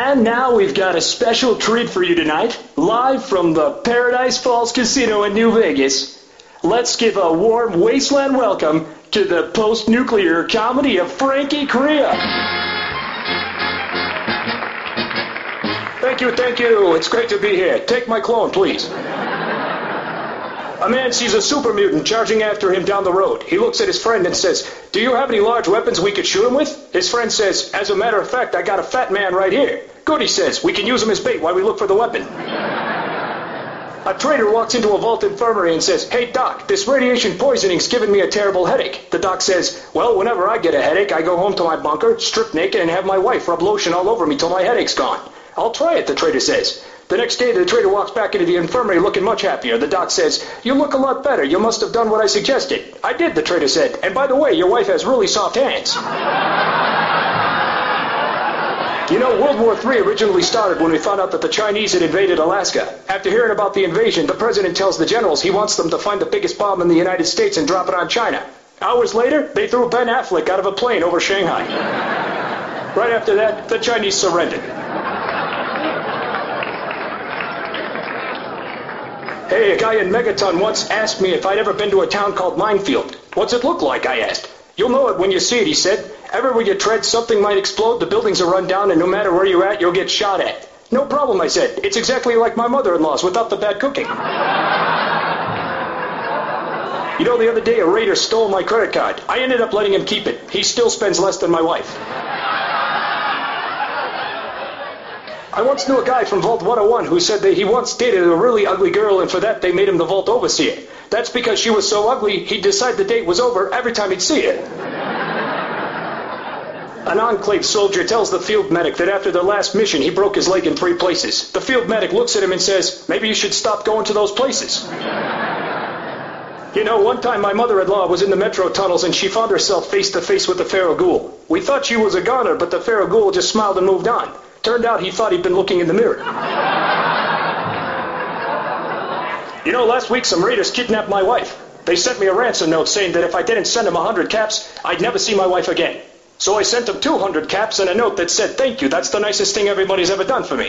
And now we've got a special treat for you tonight, live from the Paradise Falls Casino in New Vegas. Let's give a warm wasteland welcome to the post-nuclear comedy of Frankie Crea. Thank you. It's great to be here. Take my clone, please. A man sees a super mutant charging after him down the road. He looks at his friend and says, "Do you have any large weapons we could shoot him with?" His friend says, "As a matter of fact, I got a fat man right here." "Good," he says. "We can use him as bait while we look for the weapon." A trader walks into a vault infirmary and says, "Hey, doc, this radiation poisoning's giving me a terrible headache." The doc says, "Well, whenever I get a headache, I go home to my bunker, strip naked, and have my wife rub lotion all over me till my headache's gone." "I'll try it," the trader says. The next day, the trader walks back into the infirmary looking much happier. The doc says, "You look a lot better. You must have done what I suggested." "I did," the trader said. "And by the way, your wife has really soft hands." You know, World War III originally started when we found out that the Chinese had invaded Alaska. After hearing about the invasion, the president tells the generals he wants them to find the biggest bomb in the United States and drop it on China. Hours later, they threw Ben Affleck out of a plane over Shanghai. Right after that, the Chinese surrendered. Hey, a guy in Megaton once asked me if I'd ever been to a town called Minefield. "What's it look like?" I asked. "You'll know it when you see it," he said. "Everywhere you tread, something might explode, the buildings are run down, and no matter where you're at, you'll get shot at." "No problem," I said. "It's exactly like my mother-in-law's without the bad cooking." You know, the other day, a raider stole my credit card. I ended up letting him keep it. He still spends less than my wife. I once knew a guy from Vault 101 who said that he once dated a really ugly girl, and for that they made him the Vault Overseer. That's because she was so ugly, he'd decide the date was over every time he'd see her. An Enclave soldier tells the field medic that after their last mission, he broke his leg in 3 places. The field medic looks at him and says, "Maybe you should stop going to those places." You know, one time my mother-in-law was in the metro tunnels and she found herself face-to-face with the Pharaoh Ghoul. We thought she was a goner, but the Pharaoh Ghoul just smiled and moved on. Turned out he thought he'd been looking in the mirror. You know, last week some raiders kidnapped my wife. They sent me a ransom note saying that if I didn't send them 100 caps, I'd never see my wife again. So I sent them 200 caps and a note that said, "Thank you, that's the nicest thing everybody's ever done for me."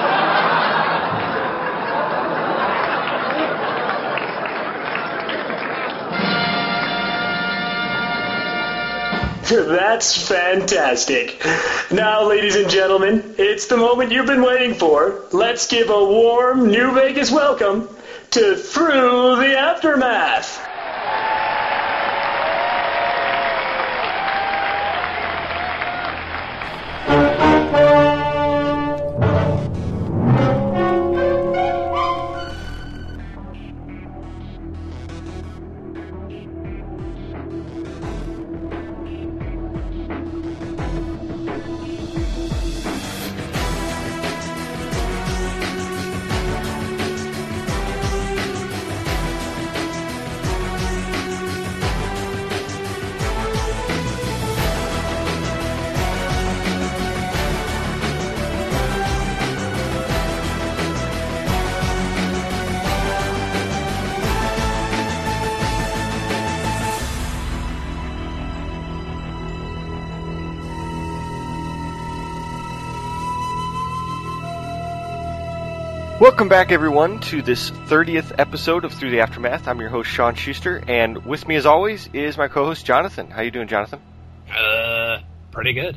That's fantastic. Now, ladies and gentlemen, it's the moment you've been waiting for. Let's give a warm New Vegas welcome to Through the Aftermath. Welcome back, everyone, to this 30th episode of Through the Aftermath. I'm your host, Sean Schuster, and with me, as always, is my co-host, Jonathan. How you doing, Jonathan? Pretty good.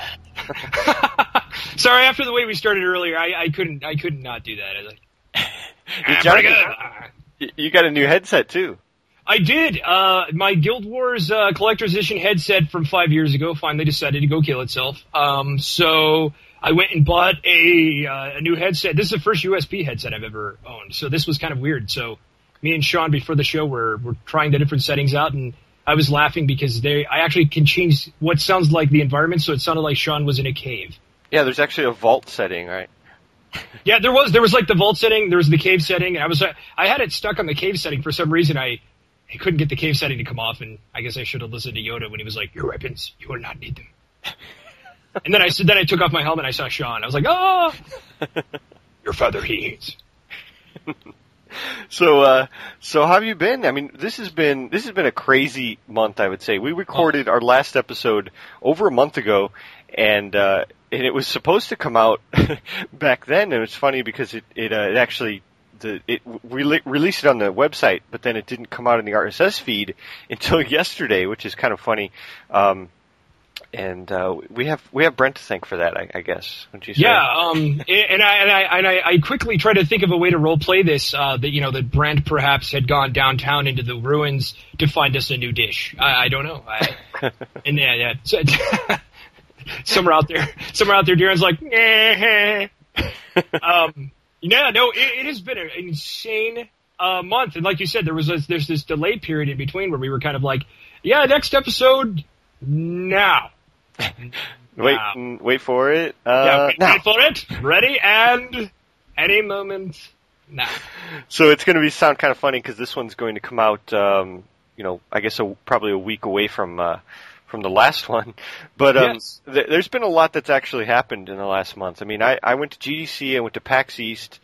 Sorry, after the way we started earlier, I couldn't not do that. I was like, pretty good. You got a new headset, too. I did. My Guild Wars Collector's Edition headset from 5 years ago finally decided to go kill itself. So I went and bought a new headset. This is the first USB headset I've ever owned, so this was kind of weird. So me and Sean, before the show, were trying the different settings out, and I was laughing because I actually can change what sounds like the environment, so it sounded like Sean was in a cave. Yeah, there's actually a vault setting, right? Yeah, there was like the vault setting, there was the cave setting, and I had it stuck on the cave setting for some reason. I couldn't get the cave setting to come off, and I guess I should have listened to Yoda when he was like, "Your weapons, you will not need them." And then I took off my helmet and I saw Sean. I was like, "Oh, your father he eats." So how have you been? I mean, this has been a crazy month, I would say. We recorded our last episode over a month ago, and it was supposed to come out back then, and it's funny because it actually released it on the website, but then it didn't come out in the RSS feed until yesterday, which is kind of funny. And we have Brent to thank for that, I guess. Wouldn't you say? Yeah, and I quickly tried to think of a way to role play this. That Brent perhaps had gone downtown into the ruins to find us a new dish. I don't know. And yeah. So, somewhere out there, Darren's like, yeah, no, it has been an insane month, and like you said, there's this delay period in between where we were kind of like, yeah, next episode now. Wait for it. Wait for it. Ready and any moment now. So it's going to sound kind of funny because this one's going to come out, I guess probably a week away from the last one. But yes. There's been a lot that's actually happened in the last month. I mean, I went to GDC, I went to PAX East,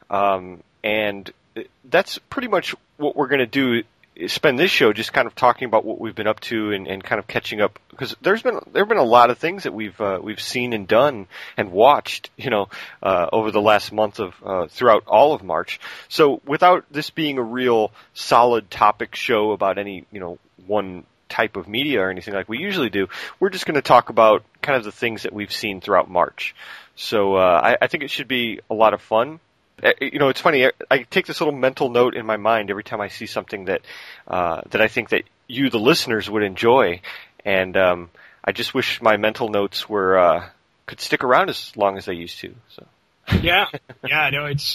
and that's pretty much what we're going to do. Spend this show just kind of talking about what we've been up to and kind of catching up, because there have been a lot of things that we've seen and done and watched, over the last month of throughout all of March. So without this being a real solid topic show about any one type of media or anything like we usually do, we're just going to talk about kind of the things that we've seen throughout March. So I think it should be a lot of fun. It's funny. I take this little mental note in my mind every time I see something that I think that you, the listeners, would enjoy, and I just wish my mental notes could stick around as long as they used to. So. Yeah. No, it's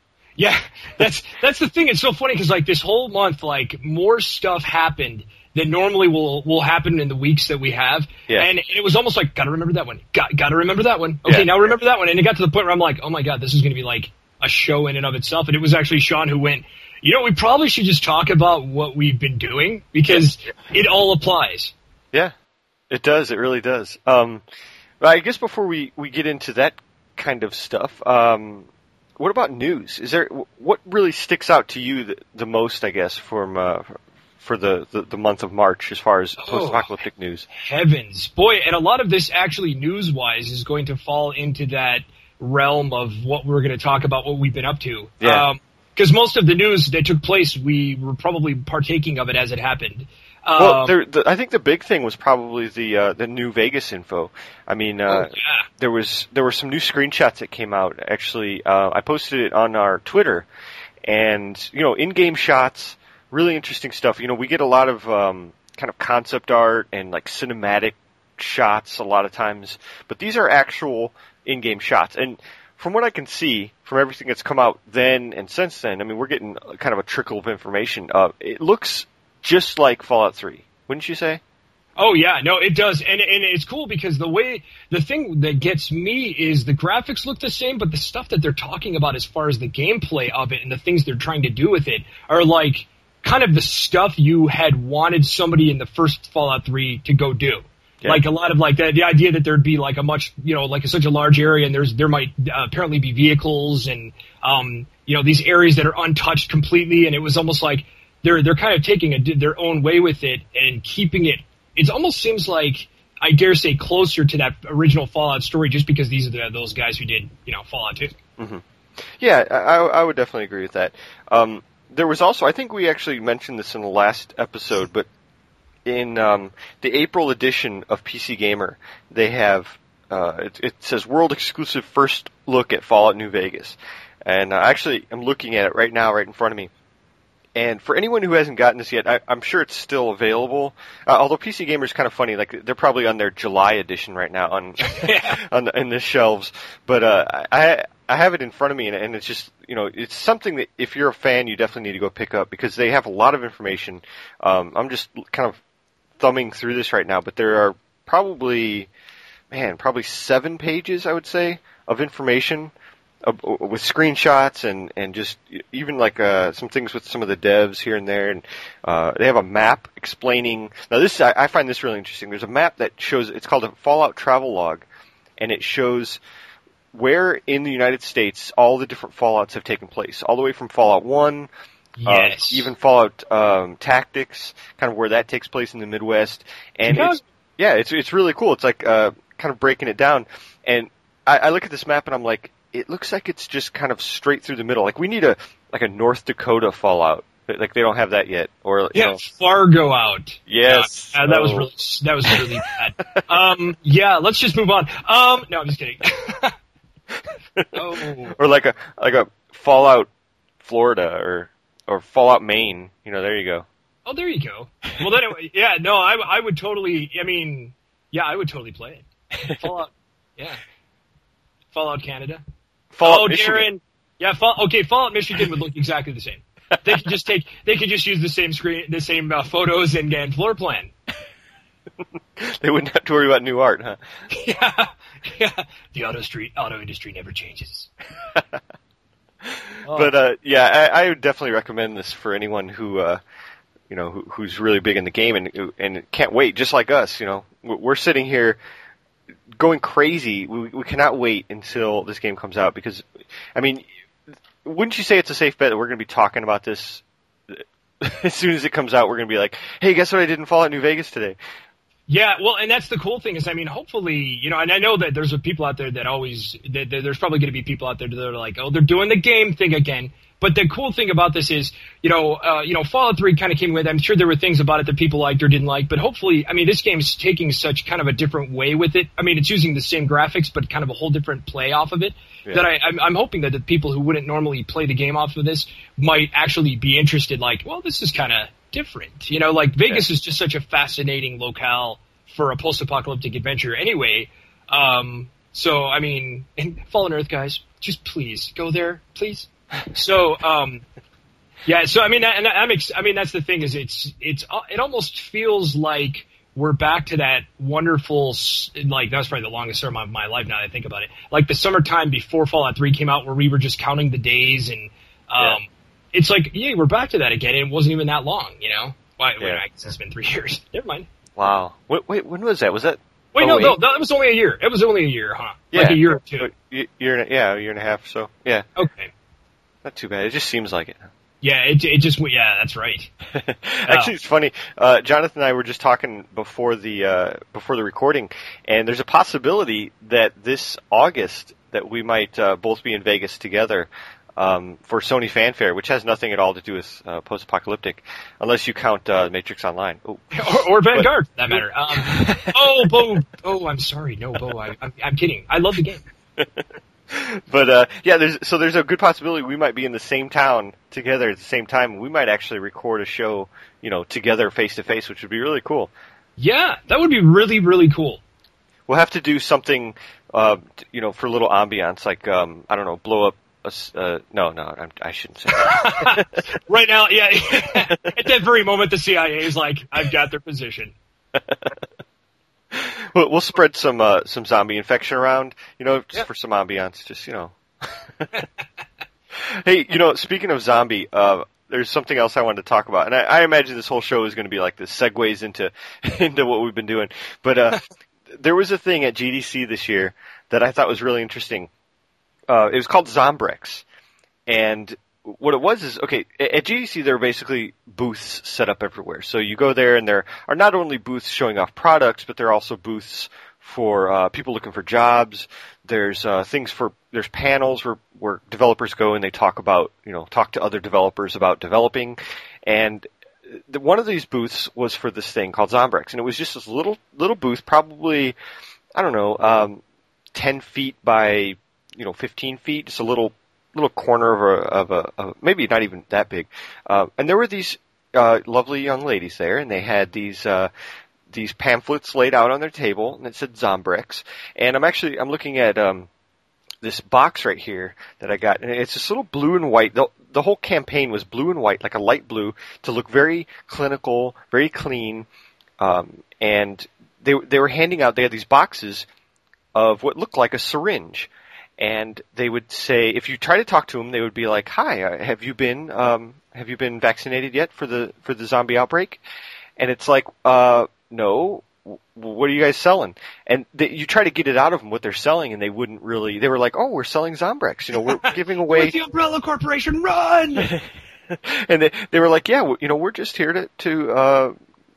that's the thing. It's so funny because like this whole month, like more stuff happened that normally will happen in the weeks that we have. Yeah. And it was almost like, gotta remember that one. Gotta remember that one. Okay, Now remember that one. And it got to the point where I'm like, oh my God, this is going to be like a show in and of itself. And it was actually Sean who went, we probably should just talk about what we've been doing because it all applies. Yeah, it does. It really does. I guess before we get into that kind of stuff, what about news? What really sticks out to you the most, I guess, for the month of March as far as post-apocalyptic news? Heavens. Boy, and a lot of this actually news-wise is going to fall into that realm of what we're going to talk about, what we've been up to. Yeah. Because most of the news that took place, we were probably partaking of it as it happened. I think the big thing was probably the New Vegas info. I mean, there were some new screenshots that came out. Actually, I posted it on our Twitter, and in-game shots, really interesting stuff. We get a lot of kind of concept art and like cinematic shots a lot of times, but these are actual in-game shots. And from what I can see, from everything that's come out then and since then, I mean, we're getting kind of a trickle of information. It looks just like Fallout 3, wouldn't you say? Oh yeah, no, it does. And it's cool because the thing that gets me is the graphics look the same, but the stuff that they're talking about as far as the gameplay of it and the things they're trying to do with it are like kind of the stuff you had wanted somebody in the first Fallout 3 to go do. Yeah. Like a lot of like the idea that there'd be like a much, like such a large area and there might apparently be vehicles and, these areas that are untouched completely. And it was almost like they're kind of taking their own way with it and keeping it. It almost seems like, I dare say, closer to that original Fallout story just because these are those guys who did, Fallout 2. Mm-hmm. Yeah, I would definitely agree with that. There was also, I think we actually mentioned this in the last episode, but in the April edition of PC Gamer, they have, it says world exclusive first look at Fallout New Vegas. And actually, I'm looking at it right now, right in front of me. And for anyone who hasn't gotten this yet, I'm sure it's still available. Although PC Gamer is kind of funny, like they're probably on their July edition right now in the shelves. But I have it in front of me, and it's just it's something that if you're a fan, you definitely need to go pick up because they have a lot of information. I'm just kind of thumbing through this right now, but there are probably 7 pages, I would say, of information. With screenshots and just even like some things with some of the devs here and there, and they have a map explaining. Now this I find this really interesting. There's a map that shows, it's called a Fallout travel log, and it shows where in the United States all the different Fallouts have taken place, all the way from Fallout 1, yes, even Fallout Tactics, kind of where that takes place in the Midwest, and it's really cool. It's like kind kind of breaking it down, and I look at this map and I'm like, it looks like it's just kind of straight through the middle. Like we need a North Dakota Fallout. Like they don't have that yet, or Fargo out. Yes, that was really bad. Yeah, let's just move on. No, I'm just kidding. Or like a Fallout Florida or Fallout Maine. There you go. Oh, there you go. Well, then, yeah, no, I would totally. I mean, yeah, I would totally play it. Fallout, yeah. Fallout Canada. Fallout Michigan. Darren. Yeah, Fallout Michigan would look exactly the same. They could just use the same screen, the same photos and floor plan. They wouldn't have to worry about new art, huh? Yeah. The auto industry never changes. But I would definitely recommend this for anyone who who's really big in the game and can't wait, just like us. We're sitting here going crazy. We cannot wait until this game comes out because, I mean, wouldn't you say it's a safe bet that we're going to be talking about this as soon as it comes out? We're going to be like, hey, guess what I did in Fallout New Vegas today? Yeah, well, and that's the cool thing is, I mean, hopefully, and I know that there's people out there that there's probably going to be people out there that are like, oh, they're doing the game thing again. But the cool thing about this is, Fallout 3 kind of came with, I'm sure there were things about it that people liked or didn't like, but hopefully, I mean, this game's taking such kind of a different way with it. I mean, it's using the same graphics, but kind of a whole different play off of it. Yeah. That I'm hoping that the people who wouldn't normally play the game off of this might actually be interested, like, well, this is kind of different. Like Vegas is just such a fascinating locale for a post-apocalyptic adventure anyway. So, I mean, and Fallen Earth, guys, just please go there, please. So, yeah, so I mean, that's the thing is it almost feels like we're back to that wonderful, like, that was probably the longest summer of my life now that I think about it. Like the summertime before Fallout 3 came out where we were just counting the days and, it's like, yeah, we're back to that again. And it wasn't even that long, Why, I guess it's been 3 years. Never mind. Wow. Wait, when was that? Was that? Wait, no, that was only a year. It was only a year, huh? Yeah. Like a year or two. A year and a half or so. Yeah. Okay. Not too bad. It just seems like it. Yeah, it just, yeah, that's right. Actually, it's funny. Jonathan and I were just talking before the recording, and there's a possibility that this August that we might both be in Vegas together for Sony Fanfare, which has nothing at all to do with post-apocalyptic, unless you count Matrix Online. Oh. or Vanguard, for that matter. Bo. Oh, I'm sorry. No, Bo. I'm kidding. I love the game. But there's a good possibility we might be in the same town together at the same time. We might actually record a show, together face to face, which would be really cool. Yeah, that would be really, really cool. We'll have to do something, for a little ambiance, like I don't know, blow up. I shouldn't say that. Right now, yeah. At that very moment, the CIA is like, I've got their position. We'll spread some zombie infection around, for some ambiance, Hey, speaking of zombie, there's something else I wanted to talk about, and I imagine this whole show is going to be like this, segues into what we've been doing. But there was a thing at GDC this year that I thought was really interesting. It was called Zombrex, and what it was is, okay, at GDC there are basically booths set up everywhere. So you go there and there are not only booths showing off products, but there are also booths for people looking for jobs. There's there's panels where developers go and they talk to other developers about developing. And one of these booths was for this thing called Zombrex, and it was just this little booth, probably, I don't know, 10 feet by 15 feet, just a little corner of a maybe not even that big. And there were these lovely young ladies there, and they had these pamphlets laid out on their table, and it said Zombrex. And I'm looking at this box right here that I got, and it's this little blue and white. The whole campaign was blue and white, like a light blue, to look very clinical, very clean. And they were handing out. They had these boxes of what looked like a syringe. And they would say, if you try to talk to them, they would be like, "Hi, have you been vaccinated yet for the zombie outbreak?" And it's like, "No. What are you guys selling?" And you try to get it out of them what they're selling, and they wouldn't really. They were like, "Oh, we're selling Zombrex. We're giving away." With the Umbrella Corporation, run! And they were like, "Yeah, we're just here to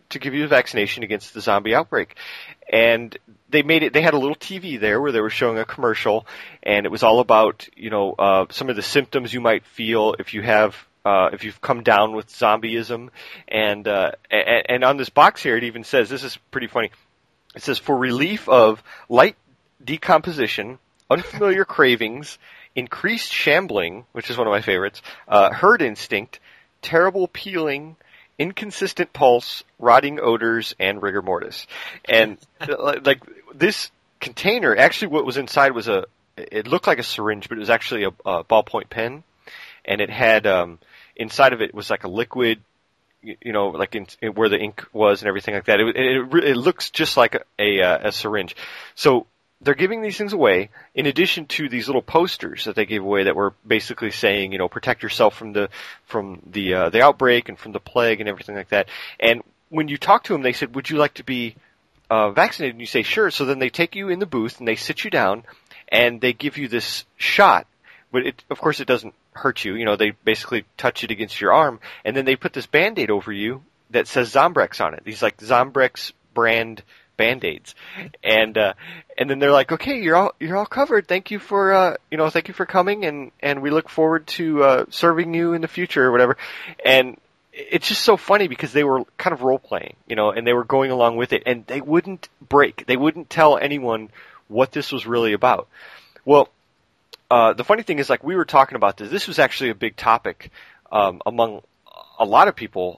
to give you a vaccination against the zombie outbreak. And they had a little TV there where they were showing a commercial, and it was all about, some of the symptoms you might feel if you've come down with zombieism. And on this box here, it even says, this is pretty funny. It says, for relief of light decomposition, unfamiliar cravings, increased shambling, which is one of my favorites, herd instinct, terrible peeling, inconsistent pulse, rotting odors, and rigor mortis. And like this container, actually what was inside was it looked like a syringe, but it was actually a ballpoint pen. And it had, inside of it was like a liquid, like where the ink was and everything like that. It looks just like a syringe. So they're giving these things away in addition to these little posters that they gave away that were basically saying, protect yourself from the outbreak and from the plague and everything like that. And when you talk to them, they said, would you like to be vaccinated? And you say, sure. So then they take you in the booth and they sit you down and they give you this shot. But of course it doesn't hurt you. They basically touch it against your arm and then they put this Band-Aid over you that says Zombrex on it. These like Zombrex brand Band-Aids. And then they're like, okay, you're all covered. Thank you for coming and we look forward to serving you in the future or whatever. And it's just so funny because they were kind of role playing, and they were going along with it and they wouldn't break. They wouldn't tell anyone what this was really about. Well, the funny thing is, like, we were talking about this. This was actually a big topic among a lot of people.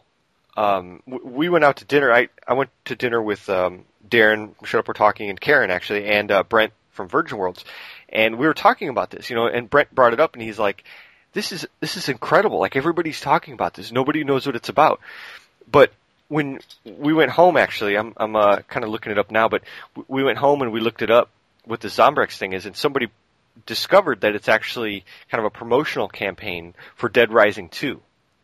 We went out to dinner. I went to dinner with Darren, Shut Up We're Talking, and Karen, actually, and Brent from Virgin Worlds. And we were talking about this, and Brent brought it up, and he's like, this is incredible. Like, everybody's talking about this. Nobody knows what it's about. But when we went home, actually, I'm kind of looking it up now, but we went home and we looked it up, what the Zombrex thing is, and somebody discovered that it's actually kind of a promotional campaign for Dead Rising 2.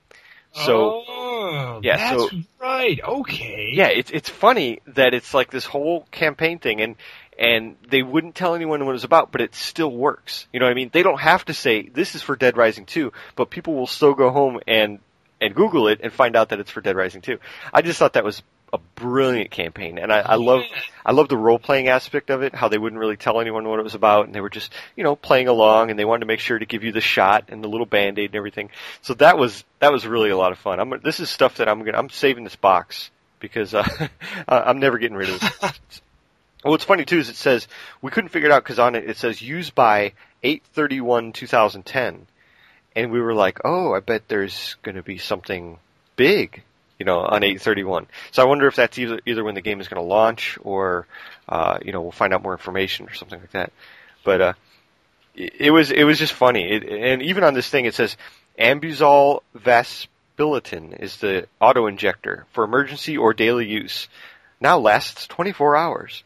So, that's right. Okay. Yeah, it's funny that it's like this whole campaign thing, and they wouldn't tell anyone what it was about, but it still works. You know what I mean? They don't have to say this is for Dead Rising 2, but people will still go home and Google it and find out that it's for Dead Rising 2. I just thought that was a brilliant campaign, and I love the role playing aspect of it. How they wouldn't really tell anyone what it was about, and they were just playing along, and they wanted to make sure to give you the shot and the little Band-Aid and everything. So that was really a lot of fun. This is stuff that I'm saving this box because I'm never getting rid of it. What's funny too is it says we couldn't figure it out because on it says used by 8/31/2010, and we were like, oh, I bet there's going to be something big on 8/31. So I wonder if that's either when the game is going to launch or, we'll find out more information or something like that. But, it was just funny. And even on this thing, it says Ambuzol Vasbilitin is the auto-injector for emergency or daily use. Now lasts 24 hours.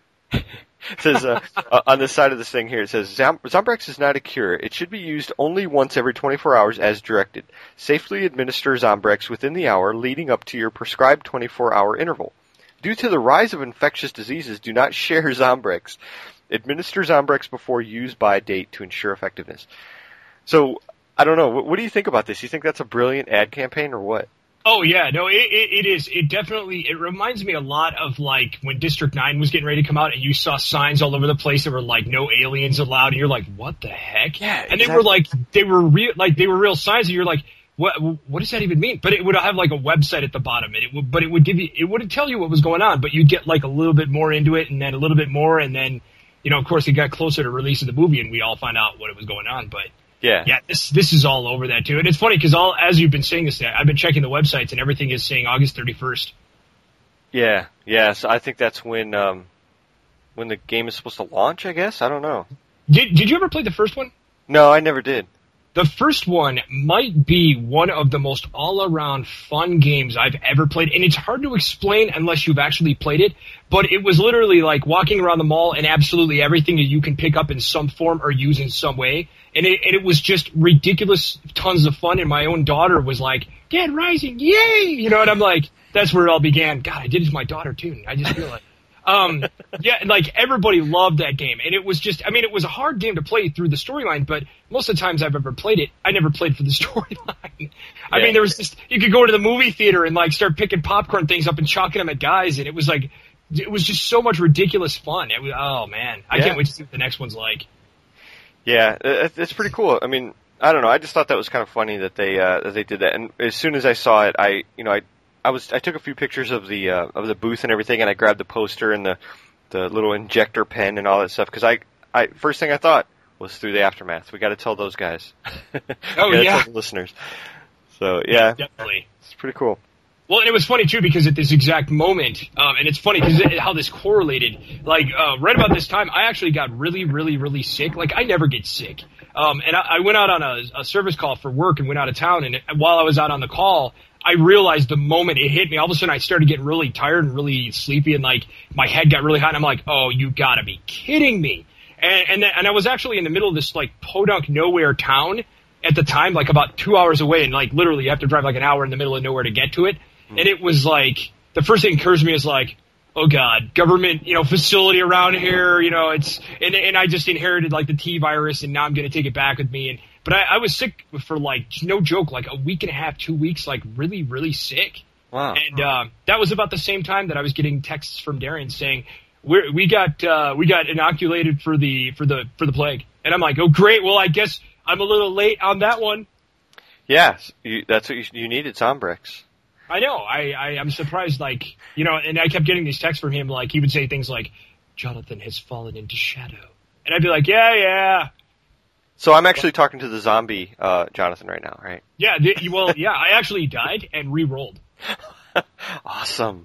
It says, on the side of this thing here, it says, Zombrex is not a cure. It should be used only once every 24 hours as directed. Safely administer Zombrex within the hour leading up to your prescribed 24-hour interval. Due to the rise of infectious diseases, do not share Zombrex. Administer Zombrex before use-by date to ensure effectiveness. So, I don't know. What do you think about this? You think that's a brilliant ad campaign or what? Oh yeah, no, it is. It reminds me a lot of like when District 9 was getting ready to come out and you saw signs all over the place that were like no aliens allowed and you're like, what the heck? Yeah. And they were real signs and you're like, what does that even mean? But it would have like a website at the bottom and it wouldn't tell you what was going on, but you'd get like a little bit more into it and then a little bit more and then, of course it got closer to release of the movie and we all found out what it was going on, but yeah, this is all over that too. And it's funny because as you've been saying this, I've been checking the websites and everything is saying August 31st. Yeah. So I think that's when the game is supposed to launch, I guess. I don't know. Did you ever play the first one? No, I never did. The first one might be one of the most all-around fun games I've ever played, and it's hard to explain unless you've actually played it, but it was literally like walking around the mall and absolutely everything that you can pick up in some form or use in some way, and it was just ridiculous tons of fun, and my own daughter was like, Dead Rising, yay! And I'm like, that's where it all began. God, I did it to my daughter too, and I just realized. Yeah, like everybody loved that game, and it was just, I mean, it was a hard game to play through the storyline, but most of the times I've ever played it, I never played for the storyline. I mean, there was just, you could go to the movie theater and like start picking popcorn things up and chalking them at guys, and it was like, it was just so much ridiculous fun. It was, oh man, I can't wait to see what the next one's like. Yeah, it's pretty cool. I mean, I don't know, I just thought that was kind of funny that they did that, and as soon as I saw it, I took a few pictures of the booth and everything, and I grabbed the poster and the little injector pen and all that stuff, because I first thing I thought was Through the Aftermath. We got to tell those guys. Oh yeah, tell the listeners. So yeah, definitely, it's pretty cool. Well, and it was funny too because at this exact moment, and it's funny because how this correlated. Like right about this time, I actually got really, really, really sick. Like I never get sick, and I went out on a service call for work and went out of town. And while I was out on the call, I realized the moment it hit me, all of a sudden I started getting really tired and really sleepy, and like my head got really hot. And I'm like, oh, you gotta be kidding me! And I was actually in the middle of this like podunk nowhere town at the time, like about 2 hours away, and like literally you have to drive like an hour in the middle of nowhere to get to it. And it was like, the first thing that occurs to me is like, oh God, government, facility around here, it's, and I just inherited like the T virus, and now I'm going to take it back with me. But I was sick for like, no joke, like a week and a half, 2 weeks, like really, really sick. Wow. And, that was about the same time that I was getting texts from Darian saying, we got inoculated for the plague. And I'm like, oh great. Well, I guess I'm a little late on that one. Yeah. That's what you needed, Zombrex. I know. I'm surprised, like, and I kept getting these texts from him, like, he would say things like, Jonathan has fallen into shadow. And I'd be like, yeah. So I'm actually talking to the zombie, Jonathan right now, right? Yeah, I actually died and re-rolled. Awesome.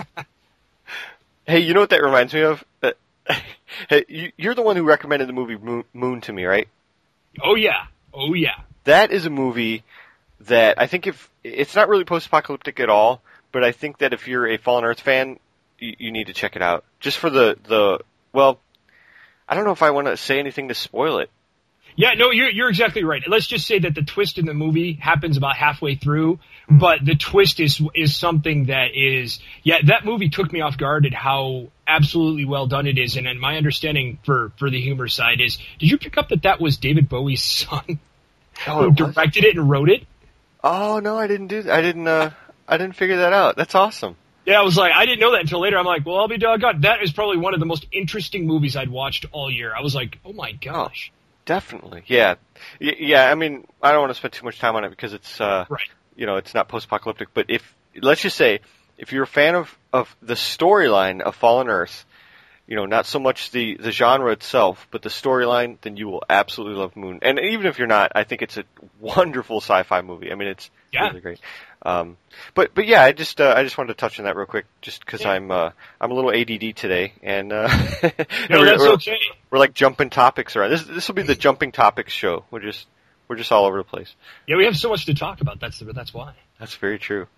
Hey, you know what that reminds me of? Hey, you're the one who recommended the movie Moon to me, right? Oh yeah. That is a movie that I think if it's not really post-apocalyptic at all, but I think that if you're a Fallen Earth fan, you need to check it out. Just for well, I don't know if I want to say anything to spoil it. Yeah, no, you're exactly right. Let's just say that the twist in the movie happens about halfway through, but the twist is something that is, that movie took me off guard at how absolutely well done it is. And then my understanding for the humor side is, did you pick up that was David Bowie's son who directed it and wrote it? Oh no, I didn't do that. I didn't figure that out. That's awesome. Yeah, I was like, I didn't know that until later. I'm like, well, I'll be doggone. That is probably one of the most interesting movies I'd watched all year. I was like, oh my gosh. Oh, definitely. Yeah. I mean, I don't want to spend too much time on it because it's, right. It's not post-apocalyptic, but let's just say, if you're a fan of the storyline of Fallen Earth, not so much the genre itself, but the storyline, then you will absolutely love Moon. And even if you're not, I think it's a wonderful sci-fi movie. I mean, it's really great. But yeah, I just wanted to touch on that real quick, just because I'm a little ADD today, and no, that's okay. We're like jumping topics around. This will be the jumping topics show. We're just all over the place. Yeah, we have so much to talk about. That's why. That's very true.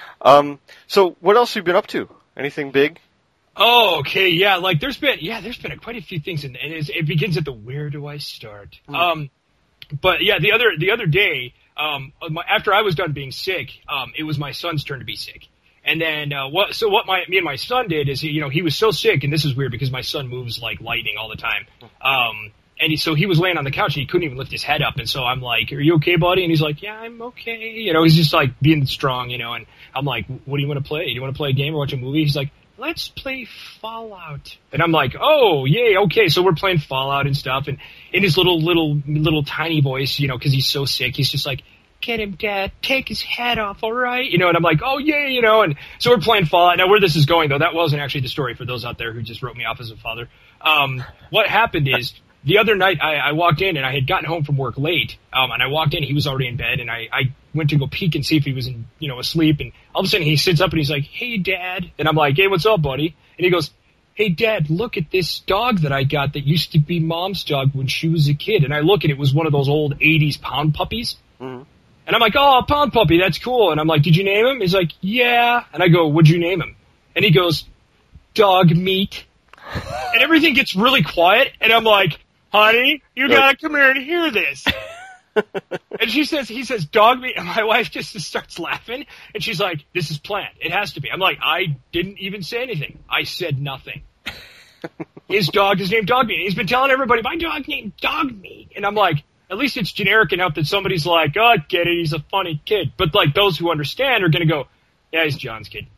So what else have you been up to? Anything big? Oh, okay, yeah, like there's been quite a few things, and it begins at the where do I start? But yeah, the other day, after I was done being sick, it was my son's turn to be sick, and then me and my son did is he was so sick, and this is weird because my son moves like lightning all the time, and he was laying on the couch and he couldn't even lift his head up, and so I'm like, are you okay, buddy? And he's like, yeah, I'm okay, he's just like being strong, and I'm like, what do you want to play? Do you want to play a game or watch a movie? He's like, let's play Fallout. And I'm like, oh, yay, okay. So we're playing Fallout and stuff. And in his little tiny voice, because he's so sick, he's just like, get him, Dad. Take his head off, all right? And I'm like, oh, yay, And so we're playing Fallout. Now, where this is going, though, that wasn't actually the story for those out there who just wrote me off as a father. What happened is, the other night, I walked in, and I had gotten home from work late, and I walked in, he was already in bed, and I went to go peek and see if he was asleep, and all of a sudden he sits up and he's like, hey, Dad. And I'm like, hey, what's up, buddy? And he goes, hey, Dad, look at this dog that I got that used to be Mom's dog when she was a kid. And I look, and it was one of those old 80s pound puppies. Mm-hmm. And I'm like, oh, pound puppy, that's cool. And I'm like, did you name him? He's like, yeah. And I go, what'd you name him? And he goes, Dog Meat. And everything gets really quiet, and I'm like, honey, you gotta come here and hear this. And he says, dog meat, and my wife just starts laughing, and she's like, this is planned. It has to be. I'm like, I didn't even say anything. I said nothing. His dog is named Dog Meat. He's been telling everybody, my dog named Dog Meat. And I'm like, at least it's generic enough that somebody's like, oh, I get it, he's a funny kid. But like those who understand are going to go, yeah, he's John's kid.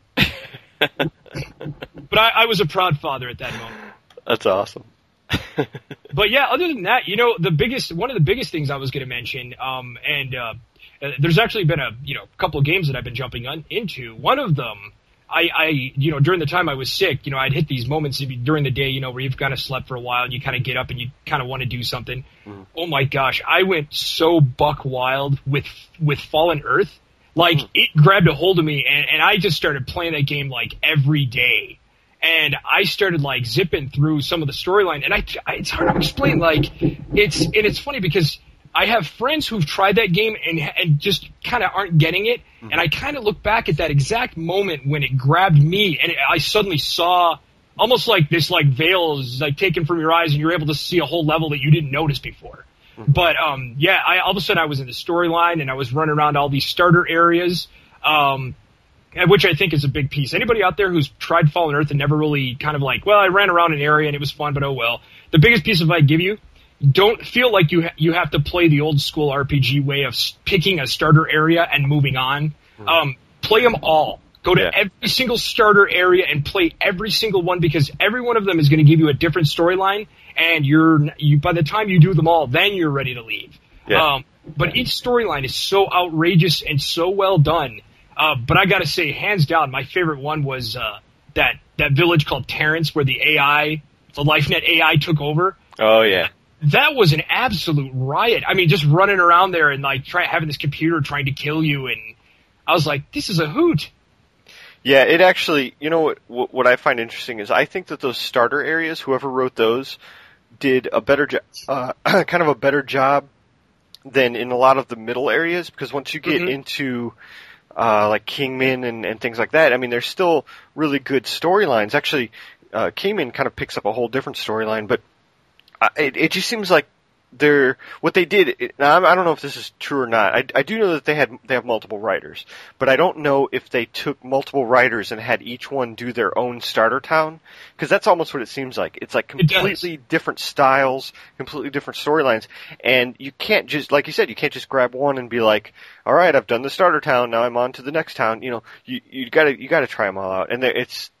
But I was a proud father at that moment. That's awesome. But yeah, other than that, one of the biggest things I was going to mention, there's actually been a couple of games that I've been jumping into. One of them, I during the time I was sick, I'd hit these moments during the day, where you've kind of slept for a while and you kind of get up and you kind of want to do something. Mm. Oh my gosh, I went so buck wild with Fallen Earth. Like, it grabbed a hold of me and I just started playing that game like every day. And I started like zipping through some of the storyline, and it's hard to explain. Like, it's funny because I have friends who've tried that game and just kind of aren't getting it. Mm-hmm. And I kind of look back at that exact moment when it grabbed me, and I suddenly saw almost like this like veil is like taken from your eyes, and you're able to see a whole level that you didn't notice before. Mm-hmm. But all of a sudden I was in the storyline and I was running around all these starter areas. Which I think is a big piece. Anybody out there who's tried Fallen Earth and never really kind of like, well, I ran around an area and it was fun, but oh well. The biggest piece of advice I give you, don't feel like you have to play the old school RPG way of picking a starter area and moving on. Play them all. Go to every single starter area and play every single one, because every one of them is going to give you a different storyline, and you by the time you do them all, then you're ready to leave. Yeah. But each storyline is so outrageous and so well done. But I gotta say, hands down, my favorite one was that village called Terrence, where the LifeNet AI took over. Oh yeah, that was an absolute riot. I mean, just running around there and like having this computer trying to kill you, and I was like, this is a hoot. Yeah, it actually, what I find interesting is I think that those starter areas, whoever wrote those, did a better job, kind of a better job than in a lot of the middle areas, because once you get into like Kingman and things like that, I mean, there's still really good storylines. Actually, Kingman kind of picks up a whole different storyline, but it just seems like what they did. Now, I don't know if this is true or not. I do know that they have multiple writers, but I don't know if they took multiple writers and had each one do their own starter town, because that's almost what it seems like. It's like completely different styles, completely different storylines, and you can't just, like you said, you can't just grab one and be like, all right, I've done the starter town, now I'm on to the next town. You gotta try them all out, and it's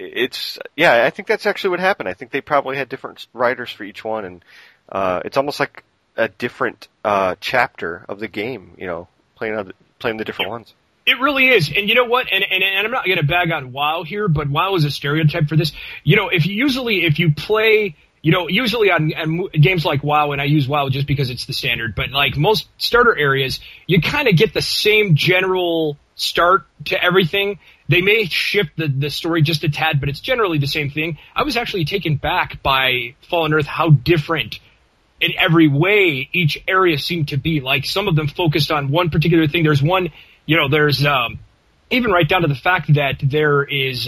I think that's actually what happened. I think they probably had different writers for each one, and it's almost like a different chapter of the game, playing the different ones. It really is. And you know what? And I'm not going to bag on WoW here, but WoW is a stereotype for this. If you play, usually on games like WoW, and I use WoW just because it's the standard, but like most starter areas, you kind of get the same general start to everything. They may shift the story just a tad, but it's generally the same thing. I was actually taken back by Fallen Earth how different in every way each area seemed to be. Like, some of them focused on one particular thing. There's one, there's even right down to the fact that there is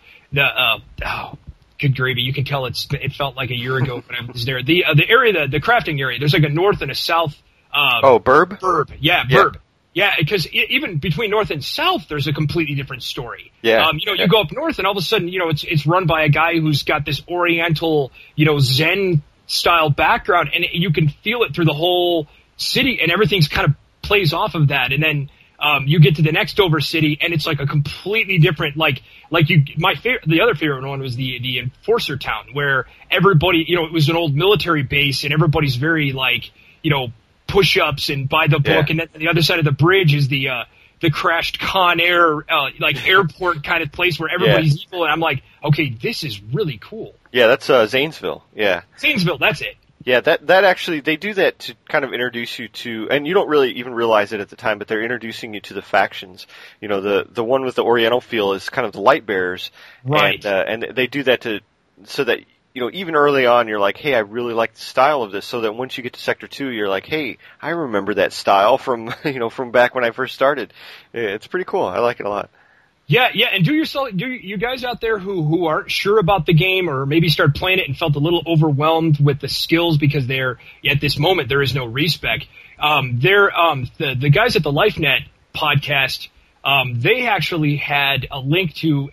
good gravy, you can tell it felt like a year ago when I was there. The area, the crafting area, there's like a north and a south. Burb? Burb, yeah, Burb. Yeah, because even between north and south, there's a completely different story. Yeah. You go up north, and all of a sudden, it's run by a guy who's got this Oriental, Zen style background, and you can feel it through the whole city, and everything's kind of plays off of that. And then you get to the next over city, and it's like a completely different, the other favorite one was the Enforcer town, where everybody, it was an old military base, and everybody's very push-ups and by the book, and then on the other side of the bridge is the crashed Con Air airport kind of place where everybody's evil, and I'm like, okay, this is really cool. Yeah, that's Zanesville. Yeah, Zanesville, that's it. Yeah, that actually, they do that to kind of introduce you to, and you don't really even realize it at the time, but they're introducing you to the factions. The one with the Oriental feel is kind of the Light Bearers, right? And they do that so that even early on, you're like, hey, I really like the style of this, so that once you get to Sector 2, you're like, hey, I remember that style from, from back when I first started. It's pretty cool. I like it a lot. Yeah, and do you guys out there who aren't sure about the game or maybe started playing it and felt a little overwhelmed with the skills because at this moment there is no respec. The guys at the LifeNet podcast, they actually had a link to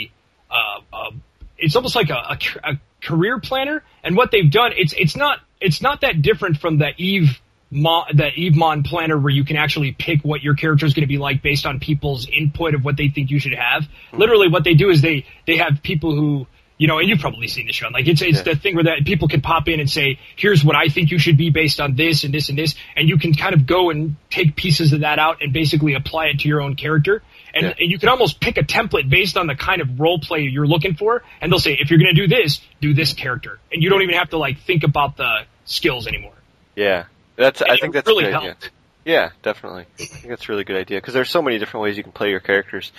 it's almost like a career planner, and what they've done, it's not that different from the EveMon planner where you can actually pick what your character is going to be like based on people's input of what they think you should have. Mm-hmm. Literally what they do is they have people who, and you've probably seen this, Sean, like it's the thing where that people can pop in and say, here's what I think you should be based on this and this and this, and you can kind of go and take pieces of that out and basically apply it to your own character. And you can almost pick a template based on the kind of role play you're looking for, and they'll say, if you're going to do this character. And you don't even have to like think about the skills anymore. Yeah. I think that's really good. helped. Yeah, definitely. I think that's a really good idea because there's so many different ways you can play your characters.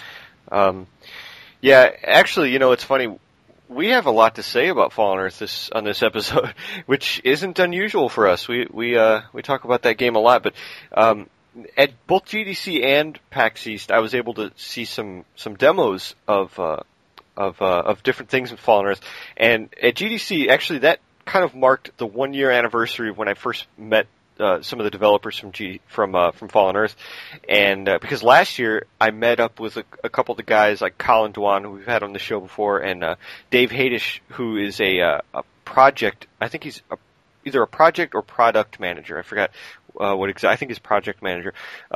Actually, it's funny. We have a lot to say about Fallen Earth on this episode, which isn't unusual for us. We talk about that game a lot, but at both GDC and PAX East, I was able to see some demos of different things in Fallen Earth, and at GDC, actually, that kind of marked the 1-year anniversary of when I first met some of the developers from Fallen Earth, and because last year I met up with a couple of the guys like Colin Dwan, who we've had on the show before, and Dave Hadish, who is a project. I think he's either a project or product manager. I forgot I think he's project manager.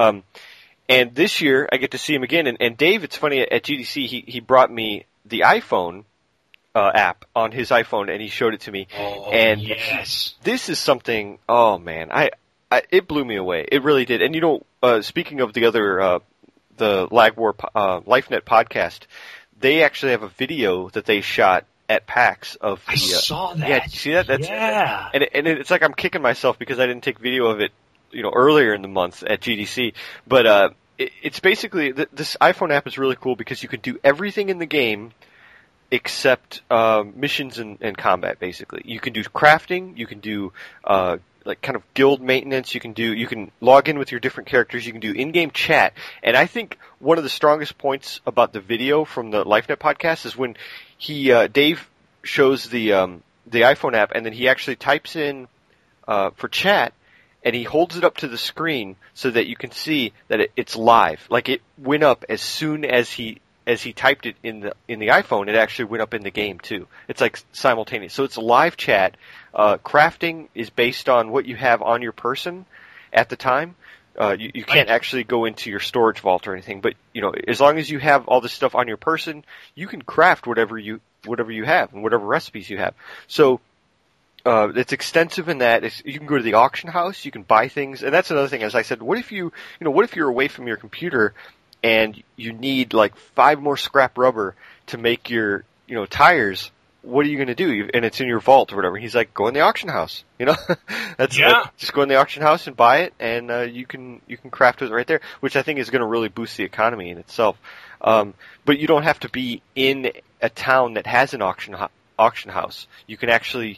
And this year I get to see him again. And Dave, it's funny, at GDC he brought me the iPhone app on his iPhone, and he showed it to me. Oh, and yes. This is something, oh man, it blew me away. It really did. And speaking of the other, the LagWar, LifeNet podcast, they actually have a video that they shot at PAX of the, I saw that. Yeah, did you see that? Yeah. And it's like I'm kicking myself because I didn't take video of it, earlier in the month at GDC. But, it's basically, this iPhone app is really cool because you can do everything in the game except missions and combat. Basically, you can do crafting, you can do like kind of guild maintenance, you can log in with your different characters, you can do in-game chat. And I think one of the strongest points about the video from the LifeNet podcast is when Dave shows the iPhone app, and then he actually types in for chat, and he holds it up to the screen so that you can see that it's live. Like, it went up as soon as he typed it in the iPhone, it actually went up in the game too. It's like simultaneous. So it's a live chat. Crafting is based on what you have on your person at the time. You can't actually go into your storage vault or anything, but as long as you have all this stuff on your person, you can craft whatever you have and whatever recipes you have. So it's extensive in that you can go to the auction house, you can buy things, and that's another thing. As I said, what if you're away from your computer and you need like 5 more scrap rubber to make your, tires? What are you going to do? And it's in your vault or whatever. He's like, go in the auction house. That's just go in the auction house and buy it, and you can craft it right there, which I think is going to really boost the economy in itself. But you don't have to be in a town that has an auction house. You can actually.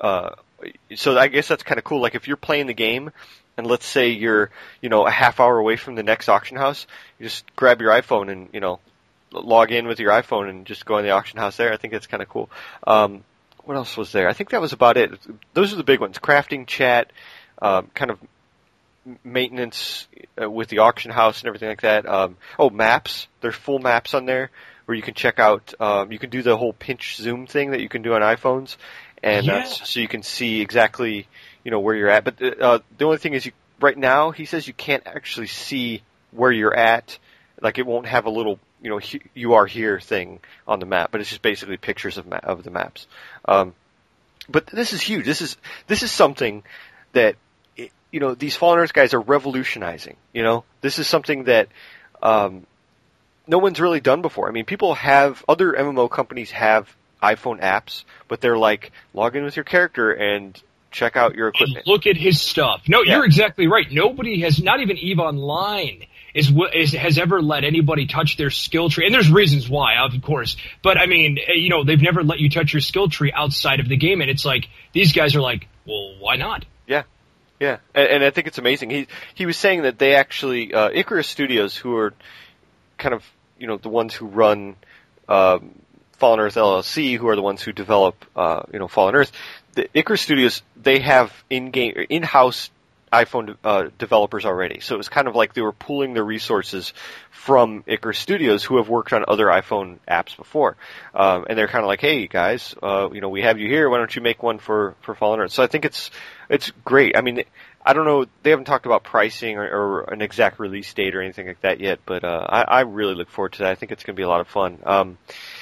So I guess that's kind of cool. Like, if you're playing the game, and let's say you're, a half hour away from the next auction house, you just grab your iPhone and, log in with your iPhone and just go in the auction house there. I think that's kind of cool. What else was there? I think that was about it. Those are the big ones. Crafting, chat, kind of maintenance with the auction house and everything like that. Maps. There's full maps on there where you can check out, you can do the whole pinch zoom thing that you can do on iPhones. And so you can see exactly, where you're at. But the only thing is, right now, he says you can't actually see where you're at. Like, it won't have a little, you are here thing on the map. But it's just basically pictures of the maps. But this is huge. This is something that, these Fallen Earth guys are revolutionizing. This is something that no one's really done before. I mean, other MMO companies have iPhone apps, but they're like, log in with your character and check out your equipment. And look at his stuff. No, You're exactly right. Nobody has, not even EVE Online has ever let anybody touch their skill tree. And there's reasons why, of course. But I mean, they've never let you touch your skill tree outside of the game. And it's like, these guys are like, well, why not? Yeah. Yeah. And I think it's amazing. He was saying that they actually, Icarus Studios, who are kind of the ones who run Fallen Earth LLC, who are the ones who develop Fallen Earth. The Icarus Studios, they have in-house iPhone developers already. So it was kind of like they were pooling their resources from Icarus Studios, who have worked on other iPhone apps before. And they're kind of like, hey guys, we have you here. Why don't you make one for Fallen Earth? So I think it's great. I mean, I don't know. They haven't talked about pricing or an exact release date or anything like that yet, but I really look forward to that. I think it's going to be a lot of fun.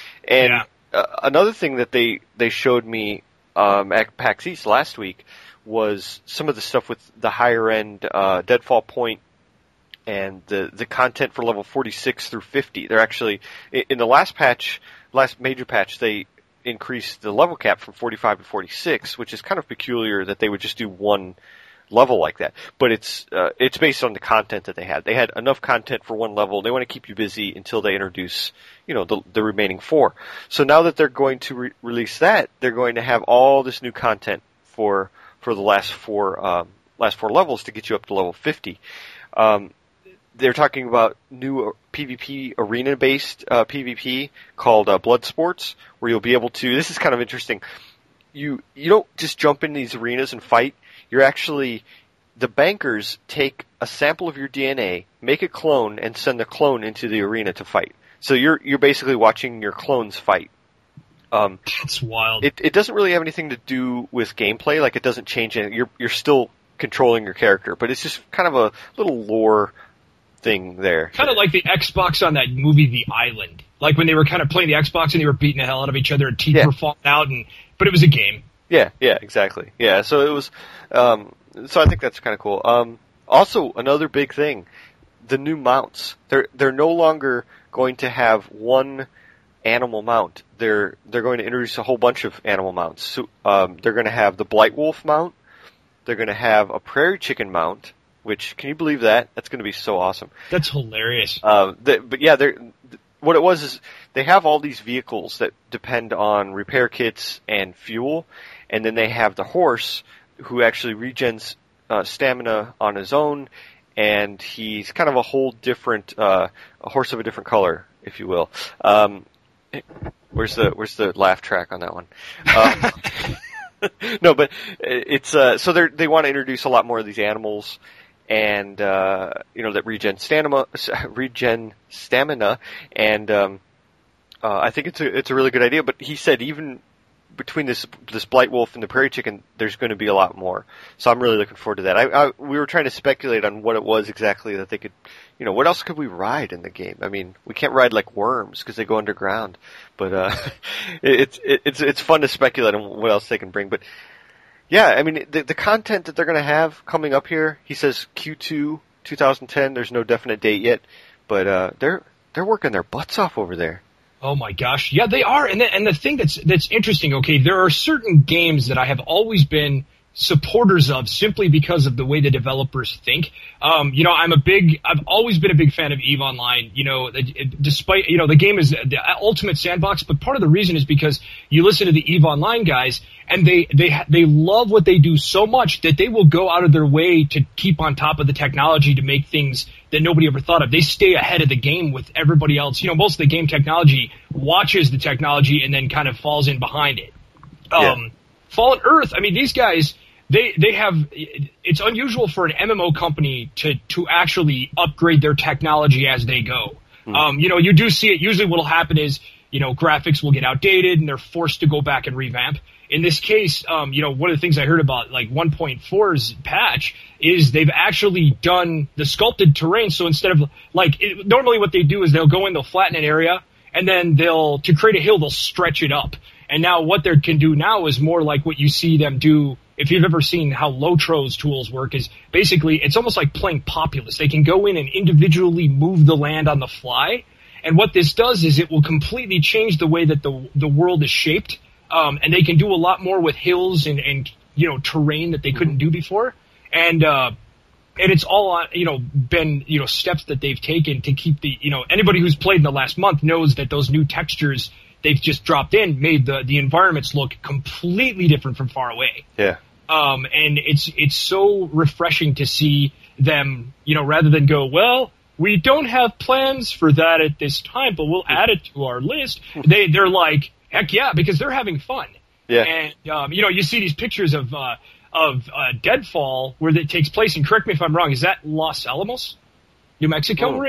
Another thing that they showed me at PAX East last week was some of the stuff with the higher end Deadfall Point and the content for level 46 through 50. They're actually in the last major patch, they increased the level cap from 45 to 46, which is kind of peculiar that they would just do one level like that. But it's based on the content that they had. They had enough content for one level. They want to keep you busy until they introduce, the remaining 4. So now that they're going to release that, they're going to have all this new content for the last four levels to get you up to level 50. They're talking about new PvP, arena-based PvP called Blood Sports, where you'll be able to. This is kind of interesting. You don't just jump in these arenas and fight. You're actually, the bankers take a sample of your DNA, make a clone, and send the clone into the arena to fight. So you're basically watching your clones fight. That's wild. It doesn't really have anything to do with gameplay. Like, it doesn't change anything. You're still controlling your character, but it's just kind of a little lore thing there. Kind of like the Xbox on that movie, The Island. Like when they were kind of playing the Xbox and they were beating the hell out of each other and teeth were falling out, but it was a game. Yeah, exactly. Yeah, so it was, so I think that's kind of cool. Also, another big thing, the new mounts. They're no longer going to have one animal mount. They're going to introduce a whole bunch of animal mounts. So, they're going to have the Blight Wolf mount. They're going to have a Prairie Chicken mount, which, can you believe that? That's going to be so awesome. That's hilarious. But yeah, what it was is they have all these vehicles that depend on repair kits and fuel, and then they have the horse who actually regens stamina on his own, and he's kind of a whole different, a horse of a different color, if you will. Where's the laugh track on that one? No, but it's so they want to introduce a lot more of these animals, and that regen stamina, and I think it's a really good idea. But he said even between this Blight Wolf and the Prairie Chicken, there's going to be a lot more. So I'm really looking forward to that. We were trying to speculate on what it was exactly that they could, what else could we ride in the game? I mean, we can't ride like worms because they go underground, but it's fun to speculate on what else they can bring. But yeah, I mean, the content that they're going to have coming up here, he says Q2 2010. There's no definite date yet, but they're working their butts off over there. Oh my gosh. Yeah, they are. And the thing that's interesting, okay, there are certain games that I have always been supporters of simply because of the way the developers think. I've always been a big fan of EVE Online, despite, the game is the ultimate sandbox, but part of the reason is because you listen to the EVE Online guys and they love what they do so much that they will go out of their way to keep on top of the technology to make things that nobody ever thought of. They stay ahead of the game with everybody else. Most of the game technology watches the technology and then kind of falls in behind it. Fallen Earth, I mean, these guys, they have, it's unusual for an MMO company to actually upgrade their technology as they go. You do see it. Usually what'll happen is, graphics will get outdated and they're forced to go back and revamp. In this case, one of the things I heard about like 1.4's patch is they've actually done the sculpted terrain. So instead of normally what they do is they'll go in, they'll flatten an area, and then to create a hill, they'll stretch it up. And now what they can do now is more like what you see them do. If you've ever seen how Lotro's tools work, is basically it's almost like playing Populous. They can go in and individually move the land on the fly. And what this does is it will completely change the way that the world is shaped. And they can do a lot more with hills and terrain that they couldn't do before. And it's all on, been, steps that they've taken to keep anybody who's played in the last month knows that those new textures they've just dropped in made the environments look completely different from far away. Yeah. And it's so refreshing to see them, rather than go, well, we don't have plans for that at this time, but we'll add it to our list. They're like, heck yeah, because they're having fun. Yeah. And, you see these pictures of Deadfall where it takes place, and correct me if I'm wrong, is that Los Alamos, New Mexico? Oh. Where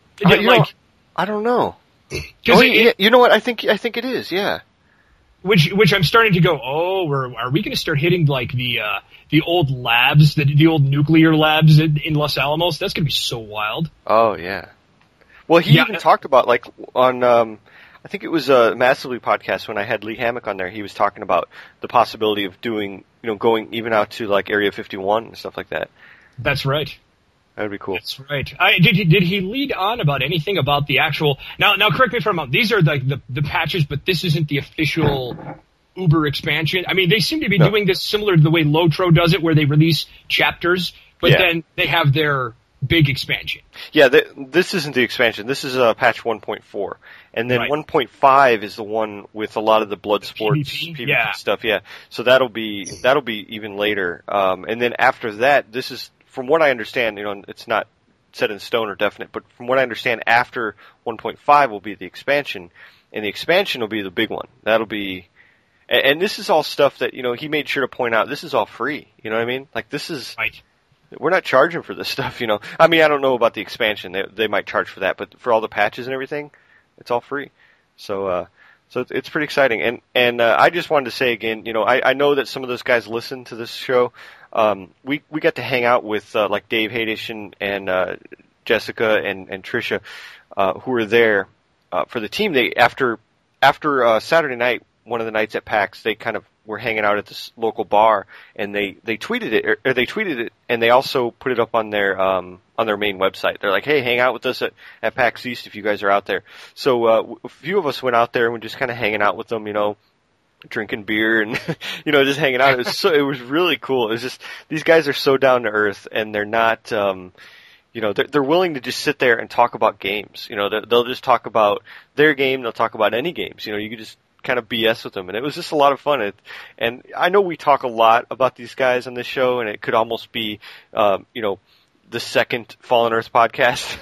I don't know. Cause you know what? I think it is. Yeah. Which I'm starting to go, are we going to start hitting like the old labs, the old nuclear labs in Los Alamos? That's going to be so wild. Oh yeah. Well, he even talked about like on I think it was a Massively podcast when I had Lee Hammock on there. He was talking about the possibility of doing, going even out to like Area 51 and stuff like that. That's right. That would be cool. That's right. Did he lead on about anything about the actual? Now correct me if I'm wrong. These are like the patches, but this isn't the official Uber expansion. I mean, they seem to be doing this similar to the way Lotro does it, where they release chapters, but then they have their big expansion. Yeah, this isn't the expansion. This is patch 1.4, and then 1.5 is the one with a lot of the blood sports PvP stuff. Yeah, so that'll be even later. And then after that, this is. From what I understand, it's not set in stone or definite, but from what I understand, after 1.5 will be the expansion, and the expansion will be the big one. That'll be, and this is all stuff that, he made sure to point out, this is all free, you know what I mean? Like, this is, we're not charging for this stuff, I mean, I don't know about the expansion, they might charge for that, but for all the patches and everything, it's all free. So it's pretty exciting, and I just wanted to say again, I know that some of those guys listen to this show. We got to hang out with like Dave Hadish and Jessica and Tricia, who were there for the team. They after Saturday night, one of the nights at PAX, they kind of were hanging out at this local bar, and they tweeted it, and they also put it up on their main website. They're like, hey, hang out with us at PAX East if you guys are out there. So a few of us went out there and we're just kind of hanging out with them, drinking beer and just hanging out. It was really cool. It was just, these guys are so down to earth, and they're not they're willing to just sit there and talk about games. They'll just talk about their game, they'll talk about any games. You can just kind of BS with them, and it was just a lot of fun. And I know we talk a lot about these guys on this show, and it could almost be the second Fallen Earth podcast,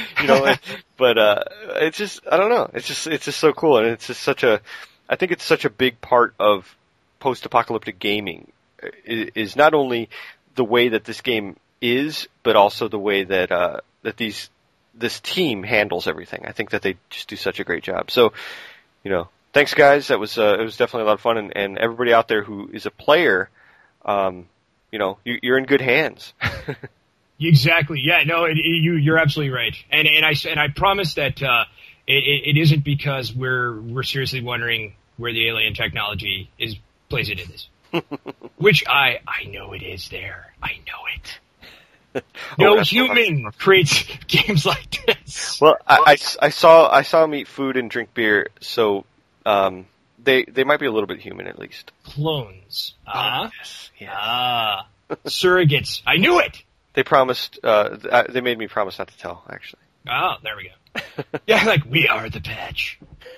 but it's just, I don't know. It's just so cool, and it's just I think it's such a big part of post-apocalyptic gaming is not only the way that this game is, but also the way that this team handles everything. I think that they just do such a great job. So, thanks guys. It was definitely a lot of fun, and everybody out there who is a player, you're in good hands. Exactly. Yeah. No. You're absolutely right. And I promise that it isn't because we're seriously wondering where the alien technology plays into this, which I know it is there. I know it. No human creates games like this. Well, I saw them eat food and drink beer, so they might be a little bit human at least. Clones. Yes. Surrogates. I knew it. They promised. They made me promise not to tell. Actually. Oh, there we go. Yeah, like we are the patch.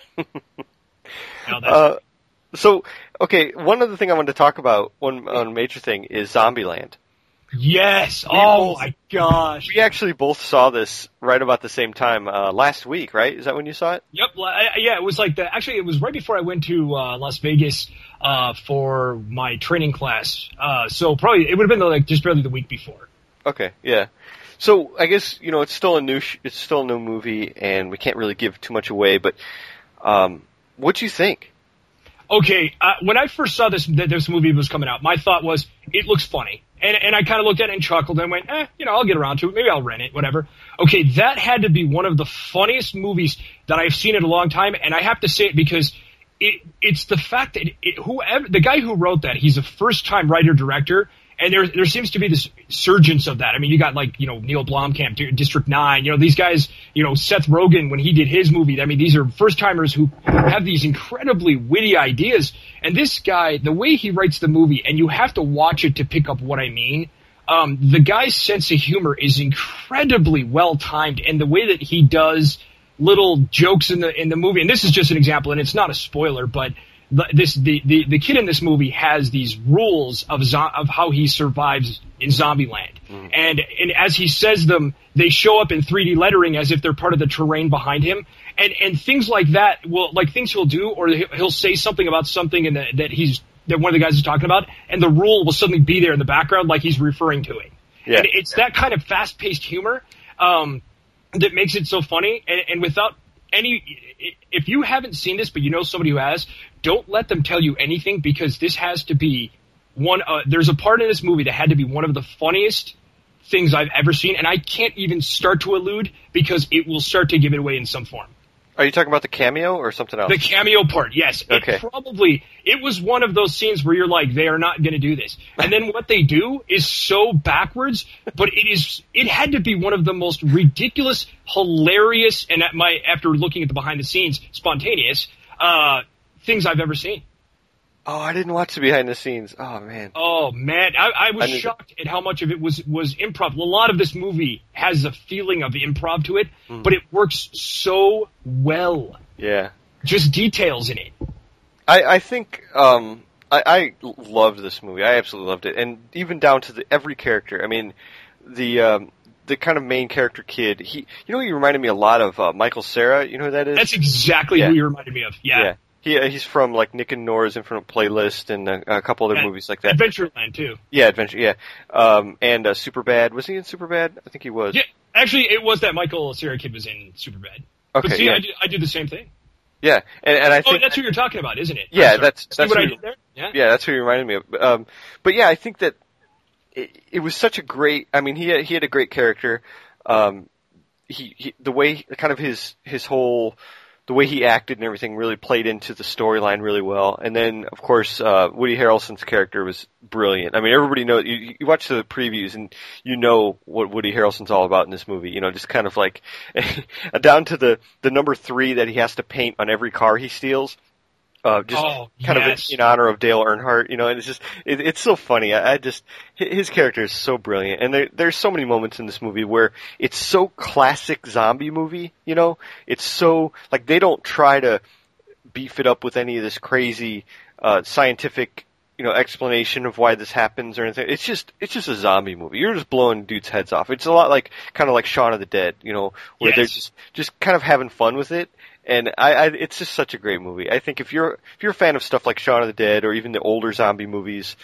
So, okay, one other thing I wanted to talk about, one major thing, is Zombieland. Yes! My gosh! We actually both saw this right about the same time last week, right? Is that when you saw it? Yep. Yeah, it was like actually, it was right before I went to Las Vegas for my training class. So probably it would have been just barely the week before. Okay, yeah. So I guess it's still a new movie, and we can't really give too much away. But what'd you think? Okay, when I first saw this movie was coming out, my thought was it looks funny, and I kind of looked at it and chuckled and went, I'll get around to it. Maybe I'll rent it, whatever. Okay, that had to be one of the funniest movies that I've seen in a long time, and I have to say it because it's the fact that whoever the guy who wrote that, he's a first-time writer-director. And there seems to be this surgence of that. I mean, you got Neil Blomkamp, District 9, these guys, Seth Rogen when he did his movie. I mean, these are first timers who have these incredibly witty ideas. And this guy, the way he writes the movie, and you have to watch it to pick up what I mean. The guy's sense of humor is incredibly well timed, and the way that he does little jokes in the movie, and this is just an example, and it's not a spoiler, but the kid in this movie has these rules of how he survives in Zombieland. Mm. And as he says them, they show up in 3D lettering as if they're part of the terrain behind him. And things like that things he'll do, or he'll say something about something that one of the guys is talking about, and the rule will suddenly be there in the background like he's referring to it. Yeah. And it's that kind of fast-paced humor that makes it so funny. And without if you haven't seen this, but you know somebody who has, don't let them tell you anything, because this has to be there's a part in this movie that had to be one of the funniest things I've ever seen, and I can't even start to allude because it will start to give it away in some form. Are you talking about the cameo or something else? The cameo part, yes. Okay. It was one of those scenes where you're like, they are not going to do this. And then what they do is so backwards, but it had to be one of the most ridiculous, hilarious, and after looking at the behind the scenes, spontaneous, things I've ever seen. Oh, I didn't watch the behind the scenes. Oh, man. Oh, man. I was shocked at how much of it was improv. A lot of this movie has a feeling of improv to it, but it works so well. Yeah. Just details in it. I think I loved this movie. I absolutely loved it. And even down to every character. I mean, the kind of main character kid, he reminded me a lot of Michael Cera. You know who that is? That's exactly who you reminded me of. Yeah. He's from like Nick and Nora's Infinite Playlist and a couple other movies like that. Adventureland too. Yeah, Adventure. Yeah, and Superbad. Was he in Superbad? I think he was. Yeah, actually, it was that Michael Cera kid was in Superbad. Okay, but see, yeah. I do the same thing. Yeah, and I think that's who you're talking about, isn't it? Yeah, that's what I did there. Yeah, that's who you reminded me of. But yeah, I think that it was such a great. I mean, he had a great character. The way kind of his whole. The way he acted and everything really played into the storyline really well. And then, of course, Woody Harrelson's character was brilliant. I mean, everybody knows, you watch the previews and you know what Woody Harrelson's all about in this movie. You know, just kind of like, down to the number 3 that he has to paint on every car he steals. Of in honor of Dale Earnhardt, you know, and it's just, it's so funny. His character is so brilliant. And there's so many moments in this movie where it's so classic zombie movie, you know, it's so, like, they don't try to beef it up with any of this crazy, scientific, you know, explanation of why this happens or anything. It's just a zombie movie. You're just blowing dudes' heads off. It's a lot kind of like Shaun of the Dead, you know, where they're just kind of having fun with it. And it's just such a great movie. I think if you're a fan of stuff like Shaun of the Dead or even the older zombie movies,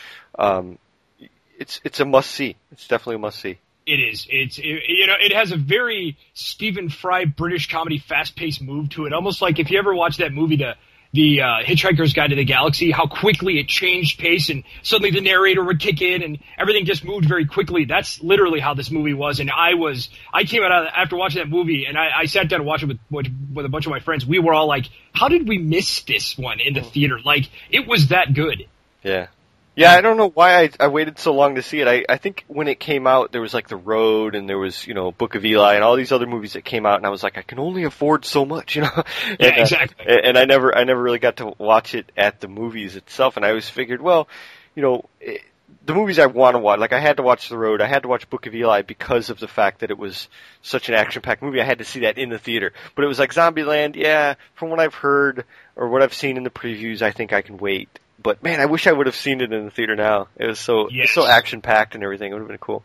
it's a must see. It's definitely a must see. It is. It has a very Stephen Fry British comedy fast paced move to it. Almost like if you ever watch that movie, the Hitchhiker's Guide to the Galaxy, how quickly it changed pace and suddenly the narrator would kick in and everything just moved very quickly. That's literally how this movie was. And I came out after watching that movie and I sat down and watched it with a bunch of my friends. We were all like, how did we miss this one in the theater? Like, it was that good. Yeah. Yeah, I don't know why I waited so long to see it. I think when it came out, there was like The Road and there was, you know, Book of Eli and all these other movies that came out, and I was like, I can only afford so much, you know? Yeah, exactly. And I never really got to watch it at the movies itself, and I always figured, well, you know, the movies I want to watch, like I had to watch The Road, I had to watch Book of Eli because of the fact that it was such an action-packed movie. I had to see that in the theater. But it was like Zombieland, yeah, from what I've heard or what I've seen in the previews, I think I can wait. But man, I wish I would have seen it in the theater now. It was so action packed and everything. It would have been cool.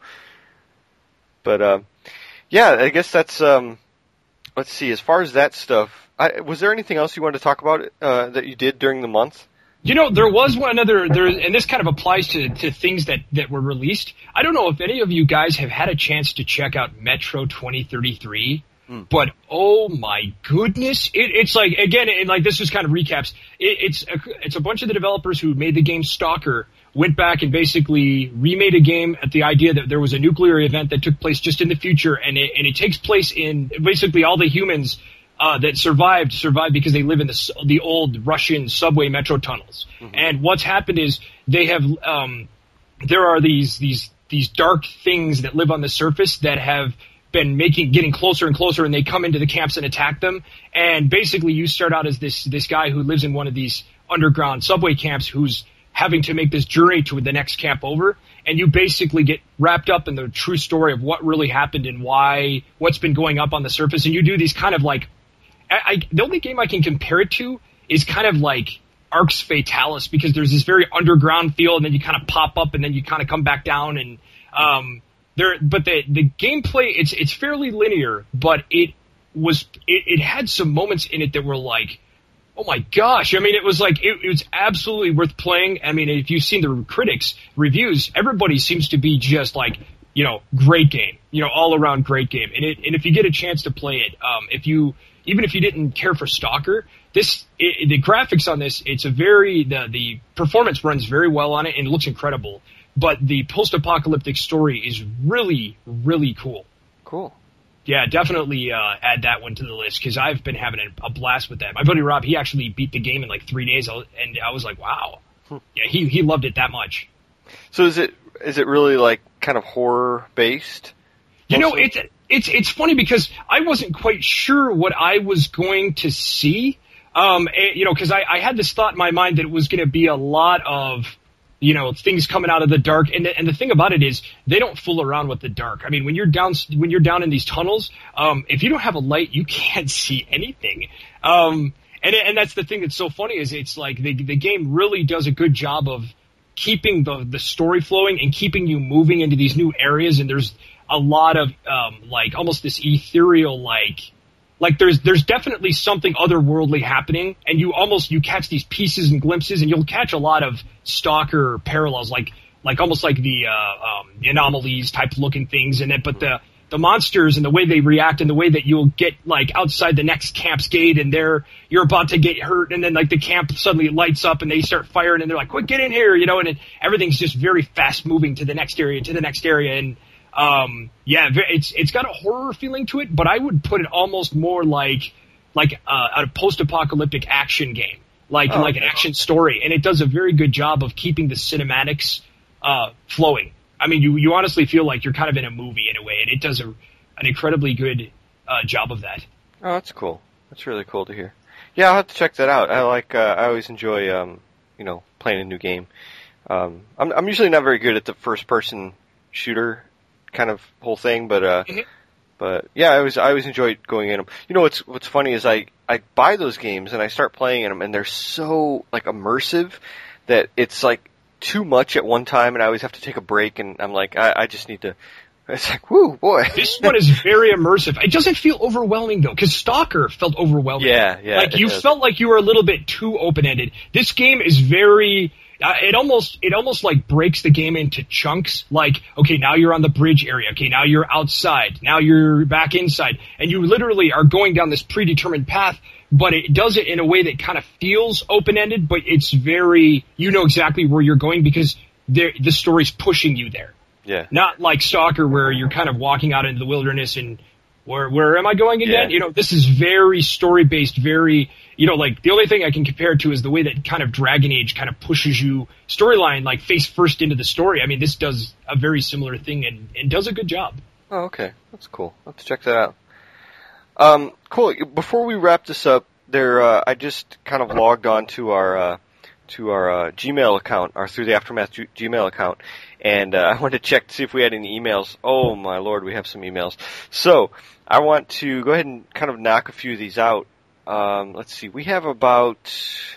But yeah, I guess that's let's see. As far as that stuff, was there anything else you wanted to talk about that you did during the month? You know, there was one other, and this kind of applies to things that were released. I don't know if any of you guys have had a chance to check out Metro 2033. But oh my goodness, it's like, again, and like this just kind of recaps. It's a bunch of the developers who made the game Stalker went back and basically remade a game at the idea that there was a nuclear event that took place just in the future, and it takes place in basically all the humans that survived because they live in the old Russian subway metro tunnels. Mm-hmm. And what's happened is they have there are these dark things that live on the surface that have been getting closer and closer, and they come into the camps and attack them. And basically you start out as this guy who lives in one of these underground subway camps who's having to make this journey to the next camp over, and you basically get wrapped up in the true story of what really happened and what's been going up on the surface. And you do these kind of like, the only game I can compare it to is kind of like Arx Fatalis because there's this very underground feel, and then you kind of pop up, and then you kind of come back down, and but the gameplay it's fairly linear, but it had some moments in it that were like, oh my gosh! I mean, it was absolutely worth playing. I mean, if you've seen the critics reviews, everybody seems to be just like, great game, all around great game. And if you get a chance to play it, even if you didn't care for Stalker, the graphics on this, the performance runs very well on it and it looks incredible. But the post-apocalyptic story is really, really cool. Cool. Yeah, definitely add that one to the list because I've been having a blast with that. My buddy Rob, he actually beat the game in like 3 days, and I was like, wow. Yeah, he loved it that much. So is it really like kind of horror based? It's funny because I wasn't quite sure what I was going to see. Because I had this thought in my mind that it was going to be a lot of, things coming out of the dark. And the thing about it is they don't fool around with the dark. I mean, when you're down in these tunnels, if you don't have a light, you can't see anything. And that's the thing that's so funny is it's like the game really does a good job of keeping the story flowing and keeping you moving into these new areas. And there's a lot of, almost this ethereal, like there's definitely something otherworldly happening, and you catch these pieces and glimpses, and you'll catch a lot of Stalker parallels, like almost like the anomalies type looking things in it, but the monsters and the way they react and the way that you'll get like outside the next camp's gate and you're about to get hurt, and then like the camp suddenly lights up and they start firing and they're like, quick, get in here, and everything's just very fast moving to the next area, and it's got a horror feeling to it, but I would put it almost more like a post-apocalyptic action game, like an action story, and it does a very good job of keeping the cinematics flowing. I mean, you honestly feel like you're kind of in a movie in a way, and it does an incredibly good job of that. Oh, that's cool. That's really cool to hear. Yeah, I'll have to check that out. I always enjoy playing a new game. I'm usually not very good at the first-person shooter kind of whole thing, but yeah, I always enjoyed going in them. What's funny is I buy those games and I start playing in them, and they're so like immersive that it's like too much at one time, and I always have to take a break, and I'm like, I just need to. It's like, whoo, boy. This one is very immersive. It doesn't feel overwhelming though, because Stalker felt overwhelming. Yeah. Like you felt like you were a little bit too open-ended. This game is very. It almost like breaks the game into chunks. Like, okay, now you're on the bridge area. Okay, now you're outside. Now you're back inside, and you literally are going down this predetermined path. But it does it in a way that kind of feels open-ended, but it's very, exactly where you're going because the story's pushing you there. Yeah. Not like Stalker where you're kind of walking out into the wilderness and where am I going again? Yeah. This is very story-based, very, like the only thing I can compare it to is the way that kind of Dragon Age kind of pushes you storyline, like face first into the story. I mean, this does a very similar thing and does a good job. Oh, okay. That's cool. I'll have to check that out. Cool. Before we wrap this up, I just kind of logged on to our Gmail account, our Through the Aftermath Gmail account, and I wanted to check to see if we had any emails. Oh my lord, we have some emails. So I want to go ahead and kind of knock a few of these out. Let's see, we have about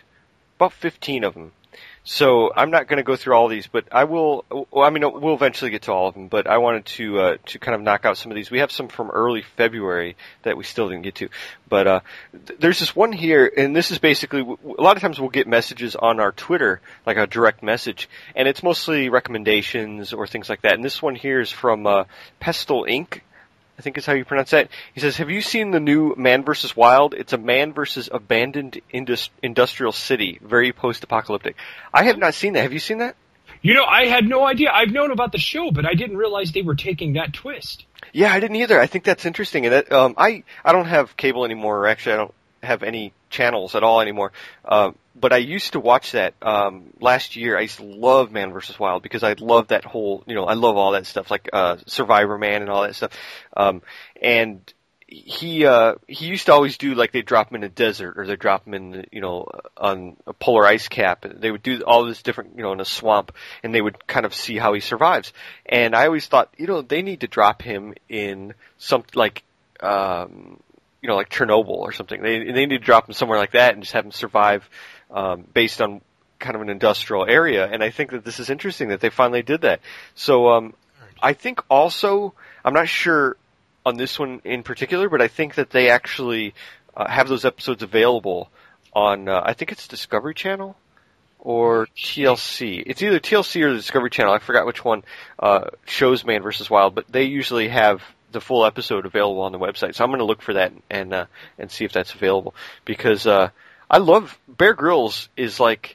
15 of them. So I'm not going to go through all these, but I will. Well, I mean, we'll eventually get to all of them. But I wanted to kind of knock out some of these. We have some from early February that we still didn't get to. But there's this one here, and this is basically a lot of times we'll get messages on our Twitter, like a direct message, and it's mostly recommendations or things like that. And this one here is from Pestle Inc. I think is how you pronounce that. He says, have you seen the new Man vs. Wild? It's a man versus abandoned industrial city. Very post-apocalyptic. I have not seen that. Have you seen that? I had no idea. I've known about the show, but I didn't realize they were taking that twist. Yeah, I didn't either. I think that's interesting. And that, I don't have cable anymore, or actually I don't have any channels at all anymore. But I used to watch that last year. I used to love Man vs. Wild because I love that whole, I love all that stuff, like Survivor Man and all that stuff. And he used to always do, like, they'd drop him in a desert, or they'd drop him in, on a polar ice cap. They would do all this different, in a swamp, and they would kind of see how he survives. And I always thought, they need to drop him in something like, like Chernobyl or something. They need to drop him somewhere like that and just have him survive based on kind of an industrial area, and I think that this is interesting that they finally did that. So I think also, I'm not sure on this one in particular, but I think that they actually have those episodes available on, I think it's Discovery Channel or TLC. It's either TLC or the Discovery Channel. I forgot which one shows Man vs. Wild, but they usually have the full episode available on the website. So I'm going to look for that and see if that's available, because I love Bear Grylls. Is like,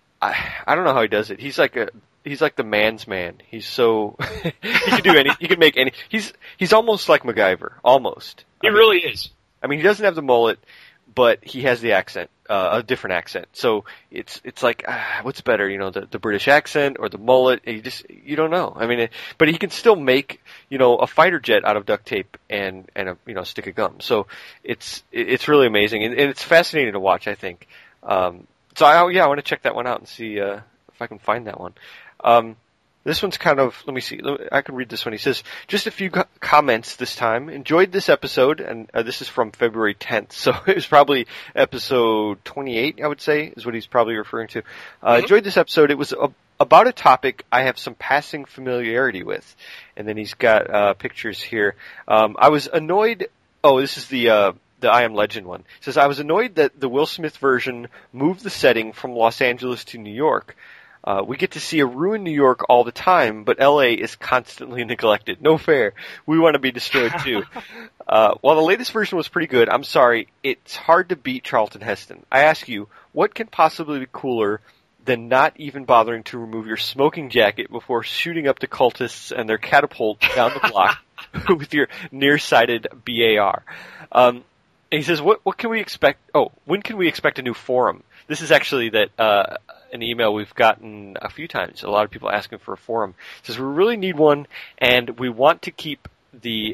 I don't know how he does it. He's like the man's man. He's so he can do any. He can make any. He's almost like MacGyver. Almost. He really is. I mean, he doesn't have the mullet, but he has the accent, a different accent. So it's like, what's better, the British accent or the mullet? You don't know. I mean, but he can still make, a fighter jet out of duct tape and a stick of gum. So it's really amazing, and it's fascinating to watch, I think. So I want to check that one out and see if I can find that one. This one's kind of, let me see, I can read this one. He says, just a few comments this time. Enjoyed this episode, and this is from February 10th, so it was probably episode 28, I would say, is what he's probably referring to. Enjoyed this episode. It was about a topic I have some passing familiarity with. And then he's got pictures here. I was annoyed, this is the I Am Legend one. It says, I was annoyed that the Will Smith version moved the setting from Los Angeles to New York. We get to see a ruined New York all the time, but LA is constantly neglected. No fair. We want to be destroyed too. While the latest version was pretty good, I'm sorry, it's hard to beat Charlton Heston. I ask you, what can possibly be cooler than not even bothering to remove your smoking jacket before shooting up the cultists and their catapult down the block with your nearsighted BAR? And he says, what can we expect? When can we expect a new forum? This is actually an email we've gotten a few times. A lot of people asking for a forum. It says, we really need one, and we want to keep the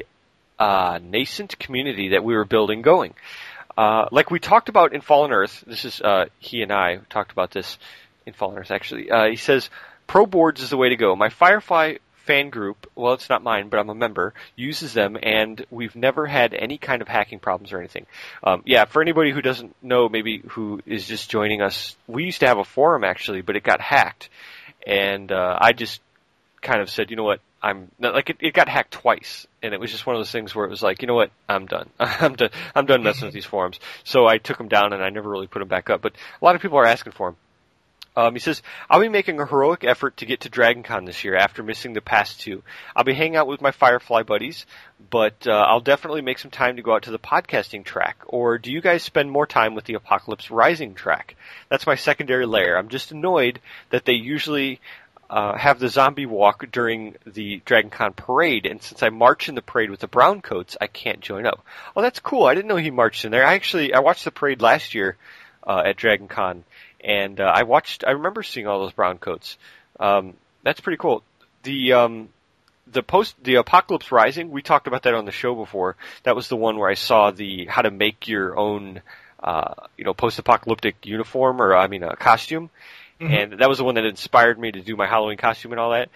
nascent community that we were building going. Like we talked about in Fallen Earth, this is he and I talked about this in Fallen Earth, actually. He says, Pro Boards is the way to go. My Firefly fan group, well, it's not mine, but I'm a member, uses them, and we've never had any kind of hacking problems or anything. For anybody who doesn't know, maybe who is just joining us, we used to have a forum, actually, but it got hacked. And I just kind of said, you know what, it got hacked twice, and it was just one of those things where it was like, you know what, I'm done. I'm done messing with these forums. So I took them down, and I never really put them back up. But a lot of people are asking for them. He says, I'll be making a heroic effort to get to DragonCon this year after missing the past two. I'll be hanging out with my Firefly buddies, but I'll definitely make some time to go out to the podcasting track. Or do you guys spend more time with the Apocalypse Rising track? That's my secondary layer. I'm just annoyed that they usually have the zombie walk during the DragonCon parade, and since I march in the parade with the brown coats, I can't join up. Oh, that's cool. I didn't know he marched in there. I watched the parade last year at DragonCon. And I remember seeing all those brown coats. That's pretty cool. The Apocalypse Rising, we talked about that on the show before. That was the one where I saw how to make your own, post-apocalyptic uniform a costume. Mm-hmm. And that was the one that inspired me to do my Halloween costume and all that.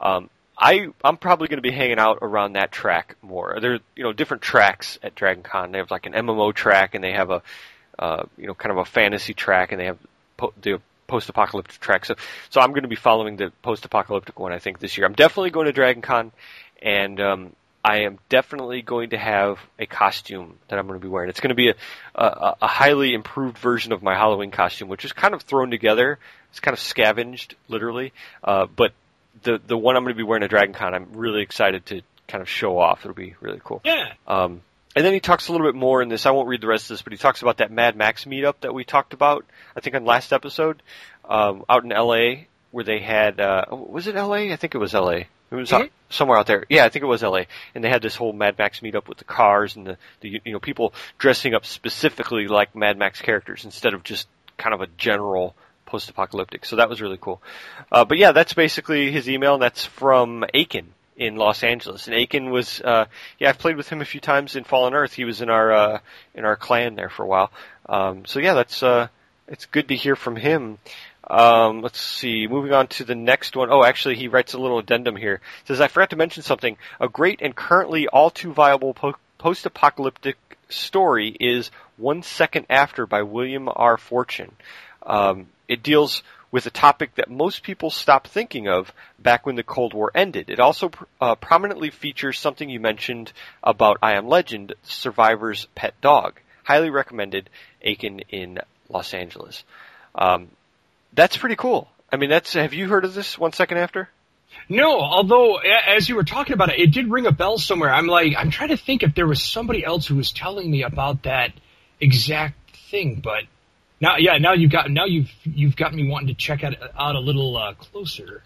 I'm probably going to be hanging out around that track more. There are, different tracks at DragonCon. They have like an MMO track, and they have a, kind of a fantasy track, and they have the post-apocalyptic track. So I'm going to be following the post-apocalyptic one, I think, this year. I'm definitely going to DragonCon, and I am definitely going to have a costume that I'm going to be wearing. It's going to be a highly improved version of my Halloween costume, which is kind of thrown together. It's kind of scavenged, literally. But the one I'm going to be wearing at DragonCon, I'm really excited to kind of show off. It'll be really cool. Yeah. And then he talks a little bit more in this. I won't read the rest of this, but he talks about that Mad Max meetup that we talked about, I think, on last episode, out in L.A., where they had, was it L.A.? I think it was L.A. It was somewhere out there. Yeah, I think it was L.A. And they had this whole Mad Max meetup with the cars and the people dressing up specifically like Mad Max characters instead of just kind of a general post-apocalyptic. So that was really cool. But yeah, that's basically his email, and that's from Aiken in Los Angeles. And Aiken was, I've played with him a few times in Fallen Earth. He was in our clan there for a while. So yeah, it's good to hear from him. Let's see, moving on to the next one. Oh, actually, he writes a little addendum here. He says, I forgot to mention something. A great and currently all too viable post-apocalyptic story is 1 Second After by William R. Fortune. It deals with a topic that most people stopped thinking of back when the Cold War ended. It also prominently features something you mentioned about I Am Legend, Survivor's pet dog. Highly recommended, Aiken in Los Angeles. That's pretty cool. I mean, have you heard of this 1 second after? No, although as you were talking about it, it did ring a bell somewhere. I'm trying to think if there was somebody else who was telling me about that exact thing, but now you've got me wanting to check it out a little closer.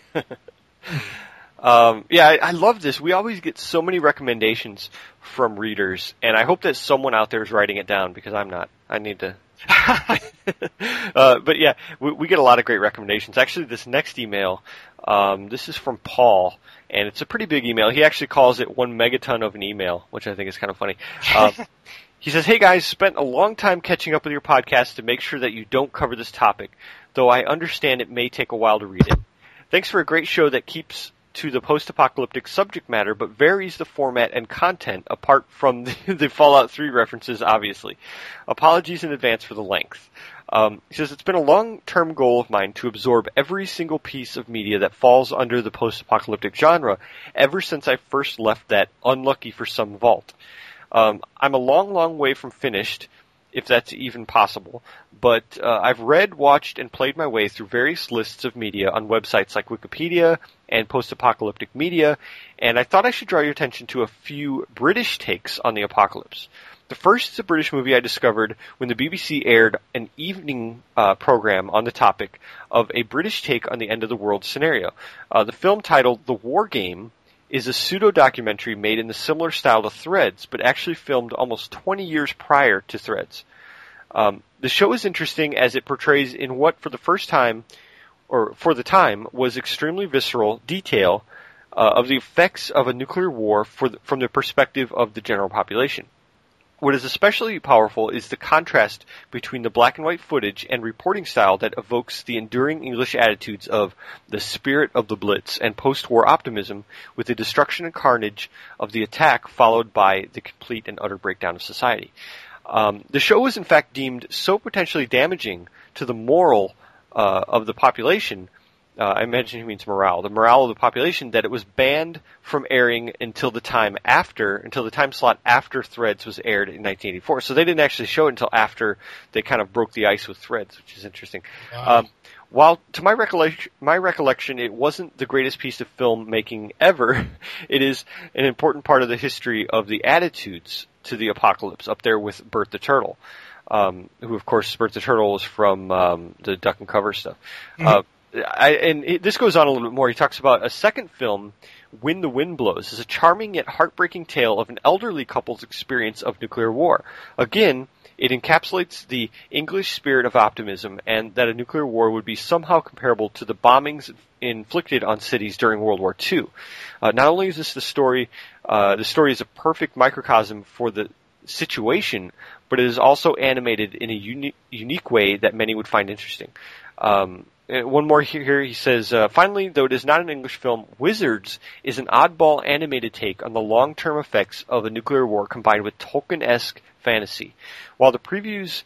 I love this. We always get so many recommendations from readers, and I hope that someone out there is writing it down, because I'm not. I need to. But yeah, we get a lot of great recommendations. Actually, this next email, this is from Paul, and it's a pretty big email. He actually calls it 1 megaton of an email, which I think is kind of funny. He says, "Hey guys, spent a long time catching up with your podcast to make sure that you don't cover this topic, though I understand it may take a while to read it. Thanks for a great show that keeps to the post-apocalyptic subject matter, but varies the format and content apart from the Fallout 3 references, obviously. Apologies in advance for the length." He says, "It's been a long-term goal of mine to absorb every single piece of media that falls under the post-apocalyptic genre ever since I first left that unlucky for some vault. I'm a long, long way from finished, if that's even possible, but I've read, watched, and played my way through various lists of media on websites like Wikipedia and Post-Apocalyptic Media, and I thought I should draw your attention to a few British takes on the apocalypse. The first is a British movie I discovered when the BBC aired an evening program on the topic of a British take on the end of the world scenario. The film, titled The War Game, is a pseudo-documentary made in the similar style to Threads, but actually filmed almost 20 years prior to Threads. The show is interesting as it portrays in what for the time, was extremely visceral detail of the effects of a nuclear war from the perspective of the general population. What is especially powerful is the contrast between the black and white footage and reporting style that evokes the enduring English attitudes of the spirit of the Blitz and post-war optimism, with the destruction and carnage of the attack followed by the complete and utter breakdown of society. The show was in fact deemed so potentially damaging to the moral of the population, I imagine he means morale, the morale of the population, that it was banned from airing until the time slot after Threads was aired in 1984. So they didn't actually show it until after they kind of broke the ice with Threads, which is interesting. Wow. While to my recollection, it wasn't the greatest piece of filmmaking ever, it is an important part of the history of the attitudes to the apocalypse, up there with Bert the Turtle, who, of course, Bert the Turtle is from the Duck and Cover stuff. Mm-hmm. This goes on a little bit more. He talks about a second film, When the Wind Blows, is a charming yet heartbreaking tale of an elderly couple's experience of nuclear war. Again, it encapsulates the English spirit of optimism and that a nuclear war would be somehow comparable to the bombings inflicted on cities during World War II. Not only is this the story is a perfect microcosm for the situation, but it is also animated in a unique way that many would find interesting. One more here, he says, finally, though it is not an English film, Wizards is an oddball animated take on the long-term effects of a nuclear war combined with Tolkien-esque fantasy. While the previous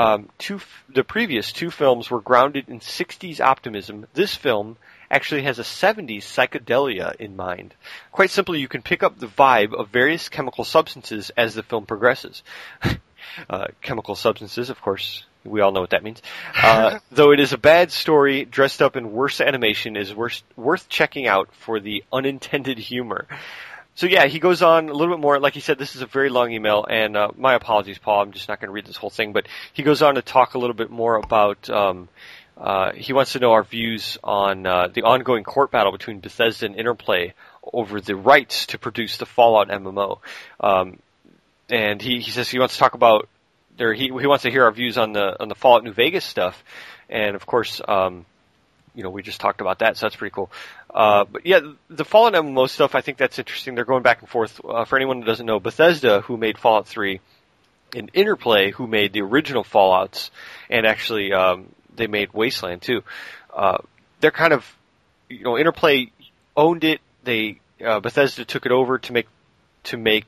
two films were grounded in 60s optimism, this film actually has a 70s psychedelia in mind. Quite simply, you can pick up the vibe of various chemical substances as the film progresses. Chemical substances, of course, we all know what that means. Though it is a bad story dressed up in worse animation, is worth checking out for the unintended humor. So yeah, he goes on a little bit more. Like he said, this is a very long email, and my apologies, Paul. I'm just not going to read this whole thing. But he goes on to talk a little bit more about, he wants to know our views on the ongoing court battle between Bethesda and Interplay over the rights to produce the Fallout MMO. And he says he wants to talk about, or he wants to hear our views on the Fallout New Vegas stuff. And of course, we just talked about that, so that's pretty cool. But yeah, the Fallout MMO stuff, I think that's interesting. They're going back and forth. For anyone who doesn't know, Bethesda, who made Fallout 3, and Interplay, who made the original Fallouts, and actually, they made Wasteland too. They're kind of, Interplay owned it. Bethesda took it over to make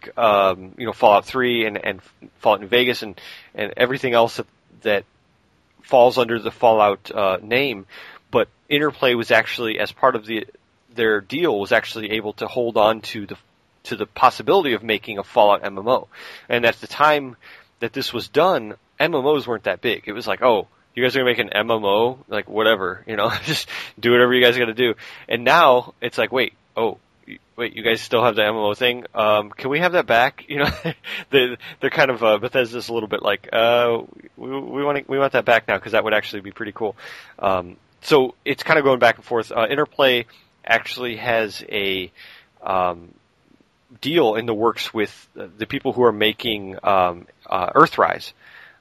Fallout 3 and Fallout New Vegas and everything else that falls under the Fallout name, but Interplay was actually, as part of their deal, was actually able to hold on to the possibility of making a Fallout MMO. And at the time that this was done, MMOs weren't that big. It was like, oh, you guys are going to make an MMO? Like, whatever, just do whatever you guys got to do. And now it's like, wait, you guys still have the MMO thing? Can we have that back? They're kind of, Bethesda's a little bit like, we want that back now, because that would actually be pretty cool. So it's kind of going back and forth. Interplay actually has a, deal in the works with the people who are making, Earthrise.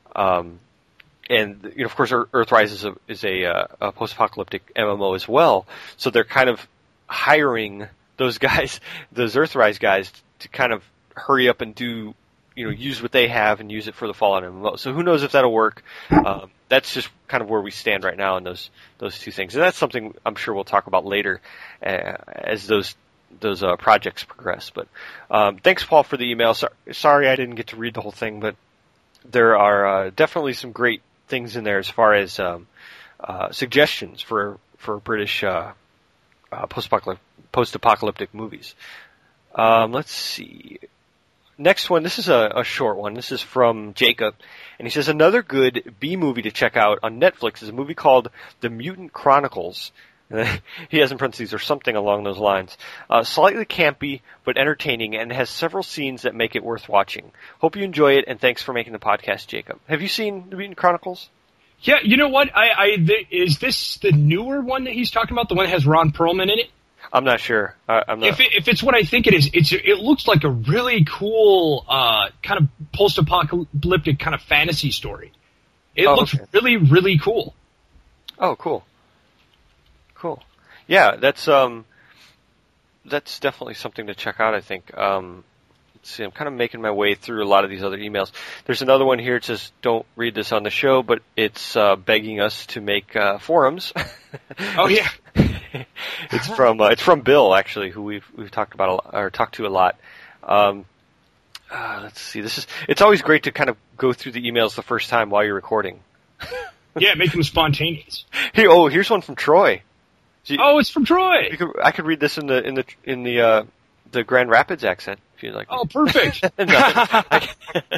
And, of course, Earthrise is a post-apocalyptic MMO as well. So they're kind of hiring those guys, those Earthrise guys, to kind of hurry up and do, use what they have and use it for the Fallout MMO. So who knows if that'll work. That's just kind of where we stand right now in those two things. And that's something I'm sure we'll talk about later as those projects progress. But thanks, Paul, for the email. Sorry I didn't get to read the whole thing, but there are definitely some great things in there as far as suggestions for British post-apocalyptic movies. Let's see. Next one, this is a short one. This is from Jacob, and he says, another good B movie to check out on Netflix is a movie called The Mutant Chronicles. He has in parentheses or something along those lines. Slightly campy, but entertaining, and has several scenes that make it worth watching. Hope you enjoy it, and thanks for making the podcast, Jacob. Have you seen The Mutant Chronicles? Yeah, you know what? Is this the newer one that he's talking about? The one that has Ron Perlman in it? I'm not sure. I'm not. If it's what I think it is, it looks like a really cool kind of post-apocalyptic kind of fantasy story. It looks really, really cool. Oh, cool. Cool. Yeah, that's definitely something to check out, I think. Let's see, I'm kind of making my way through a lot of these other emails. There's another one here that says, don't read this on the show, but it's begging us to make forums. Oh, yeah. It's from Bill, actually, who we've talked to a lot. Let's see. It's always great to kind of go through the emails the first time while you're recording. Yeah, make them spontaneous. Here's one from Troy. It's from Troy. I could read this in the Grand Rapids accent if you'd like. Oh, perfect. No, I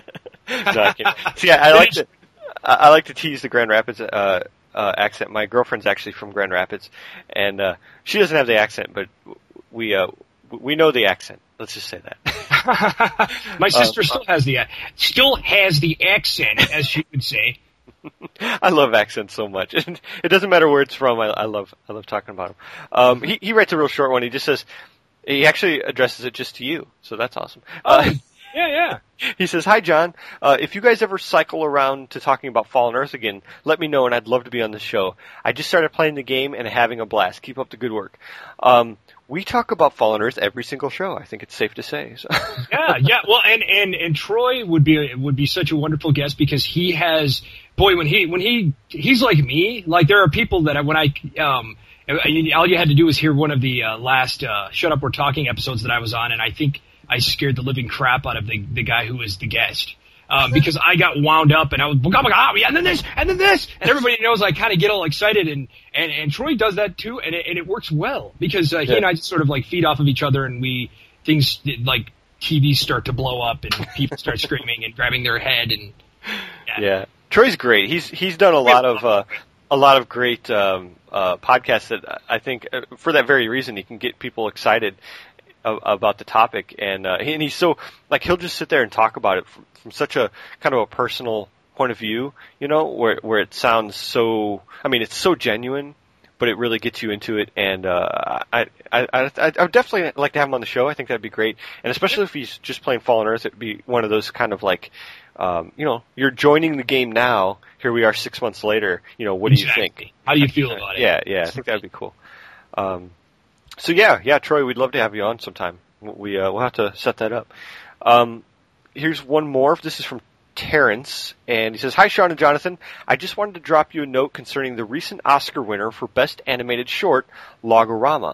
can't. See, I like to tease the Grand Rapids accent. My girlfriend's actually from Grand Rapids, and she doesn't have the accent, but we know the accent. Let's just say that. My sister still has the accent, as she would say. I love accents so much. It doesn't matter where it's from. I love talking about them. He writes a real short one. He just says, he actually addresses it just to you, so that's awesome. Yeah. He says, hi, John. If you guys ever cycle around to talking about Fallen Earth again, let me know, and I'd love to be on the show. I just started playing the game and having a blast. Keep up the good work. We talk about Fallen Earth every single show. I think it's safe to say. So. Yeah. Well, and Troy would be such a wonderful guest because he has, boy, when he's like me. Like there are people that all you had to do was hear one of the last Shut Up We're Talking episodes that I was on, and I think I scared the living crap out of the guy who was the guest. Because I got wound up and I was, yeah, and then this, and everybody knows I kind of get all excited and Troy does that too, and it works well because he and I just sort of like feed off of each other and things like TVs start to blow up and people start screaming and grabbing their head and yeah. Troy's great. He's done a lot of great podcasts that I think for that very reason he can get people excited about the topic, and he's so like he'll just sit there and talk about it from such a kind of a personal point of view, where it sounds so. I mean, it's so genuine, but it really gets you into it. And I would definitely like to have him on the show. I think that'd be great, and especially if he's just playing Fallen Earth, it'd be one of those kind of like, you're joining the game now. Here we are 6 months later. What do you think? How do you feel about it? Yeah. I think that'd be cool. So yeah, Troy, we'd love to have you on sometime. We'll have to set that up. Here's one more. This is from Terrence, and he says, hi, Sean and Jonathan. I just wanted to drop you a note concerning the recent Oscar winner for Best Animated Short, Logorama.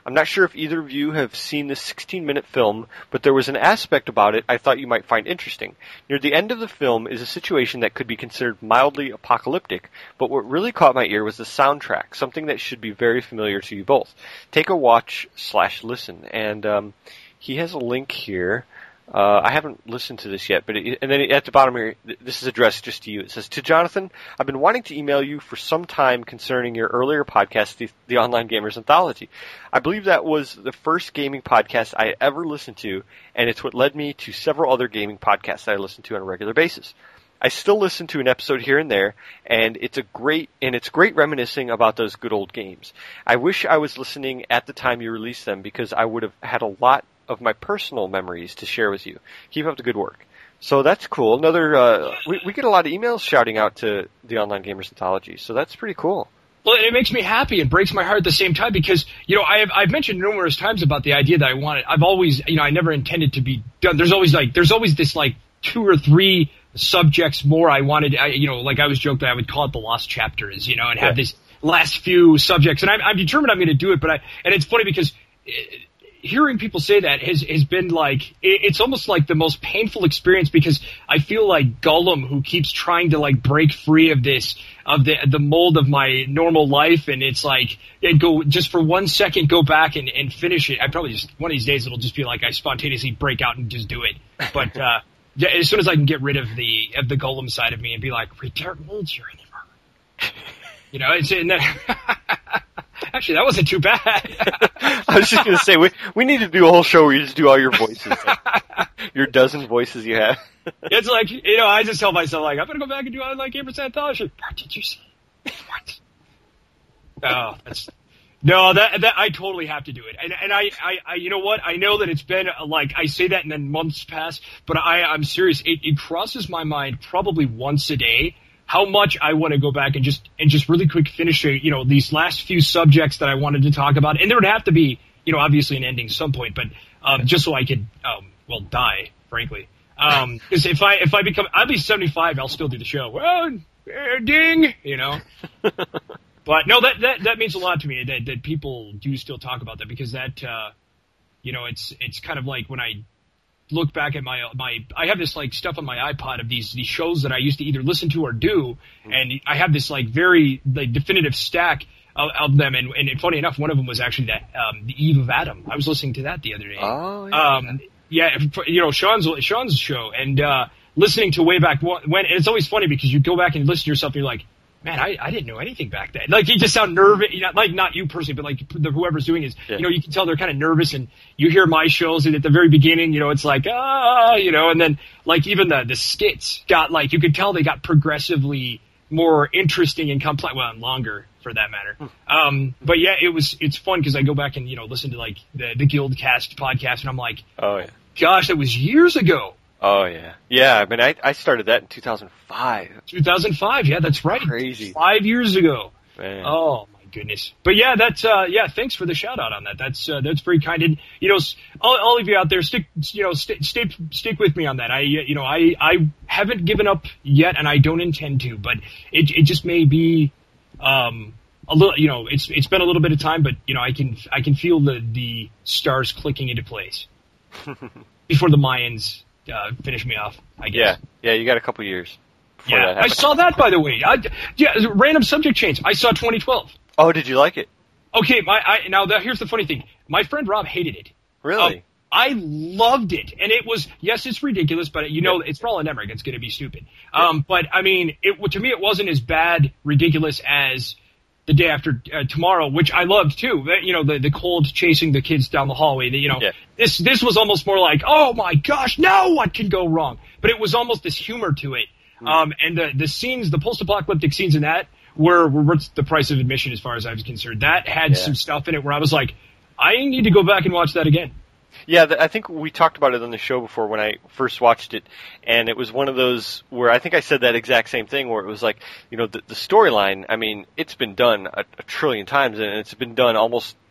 I'm not sure if either of you have seen this 16-minute film, but there was an aspect about it I thought you might find interesting. Near the end of the film is a situation that could be considered mildly apocalyptic, but what really caught my ear was the soundtrack, something that should be very familiar to you both. Take a watch/listen, and he has a link here. I haven't listened to this yet, and then at the bottom here, this is addressed just to you. It says, "To Jonathan, I've been wanting to email you for some time concerning your earlier podcast, the Online Gamers Anthology. I believe that was the first gaming podcast I ever listened to, and it's what led me to several other gaming podcasts that I listen to on a regular basis. I still listen to an episode here and there, and it's great reminiscing about those good old games. I wish I was listening at the time you released them because I would have had a lot of my personal memories to share with you. Keep up the good work." So that's cool. We get a lot of emails shouting out to the Online Gamers Anthology, so that's pretty cool. Well, it makes me happy and breaks my heart at the same time because, I've mentioned numerous times about the idea that I've always, I never intended to be done. There's always this 2 or 3 subjects more I wanted, I was joking that I would call it the lost chapters, and have this last few subjects. And I'm determined I'm going to do it, and it's funny because hearing people say that has been it's almost like the most painful experience because I feel like Gollum who keeps trying to break free of the mold of my normal life, and it's and go just for 1 second, go back and finish it. I probably just, one of these days it'll just be I spontaneously break out and just do it. But, yeah, as soon as I can get rid of the Gollum side of me and be we don't need you anymore. And then, actually, that wasn't too bad. I was just going to say, we need to do a whole show where you just do all your voices. Your dozen voices you have. It's I just tell myself, I'm going to go back and do Online Gamers Anthology. What did you say? What? Oh, that I totally have to do it. And I you know what? I know that it's been, I say that and then months pass, but I'm serious. It crosses my mind probably once a day how much I want to go back and just really quick finish, these last few subjects that I wanted to talk about. And there would have to be, obviously an ending some point, but, just so I could, die, frankly. Cause if I'll be 75, I'll still do the show. Well, ding, But no, that means a lot to me that people do still talk about that because that, it's kind of like when I look back at I have this stuff on my iPod of these shows that I used to either listen to or do, and I have this very definitive stack of them, and funny enough, one of them was actually that the Eve of Adam. I was listening to that the other day. Oh, yeah. Sean's show, and listening to way back when, and it's always funny because you go back and listen to yourself, and you're like, man, I didn't know anything back then. You just sound nervous, not you personally, but whoever's doing it, you can tell they're kind of nervous, and you hear my shows, and at the very beginning, it's and then, even the skits got, you could tell they got progressively more interesting and complex, well, and longer, for that matter. But yeah, it's fun, because I go back and, listen to, the Guildcast podcast, and I'm like, oh yeah, gosh, that was years ago. Oh, yeah. Yeah, I mean, I started that in 2005. 2005, yeah, that's right. Crazy. 5 years ago. Man. Oh, my goodness. But yeah, that's, thanks for the shout out on that. That's very kind. And, all of you out there, stick with me on that. I haven't given up yet, and I don't intend to, but it just may be, a little, it's been a little bit of time, but, I can feel the stars clicking into place before the Mayans finish me off, I guess. Yeah, you got a couple years. Yeah, I saw that, by the way. Random subject change. I saw 2012. Oh, did you like it? Okay, here's the funny thing. My friend Rob hated it. Really? I loved it, and it was, yes, it's ridiculous, but it's Roland Emmerich. It's going to be stupid. But I mean, to me, it wasn't as bad, ridiculous as The Day After Tomorrow, which I loved too. The cold chasing the kids down the hallway. This was almost more like, oh my gosh, now what can go wrong? But it was almost this humor to it. And the scenes, the post-apocalyptic scenes in that were worth the price of admission as far as I was concerned. That had some stuff in it where I was like, I need to go back and watch that again. Yeah, I think we talked about it on the show before when I first watched it, and it was one of those where I think I said that exact same thing where it was like, the storyline, I mean, it's been done a trillion times, and it's been done almost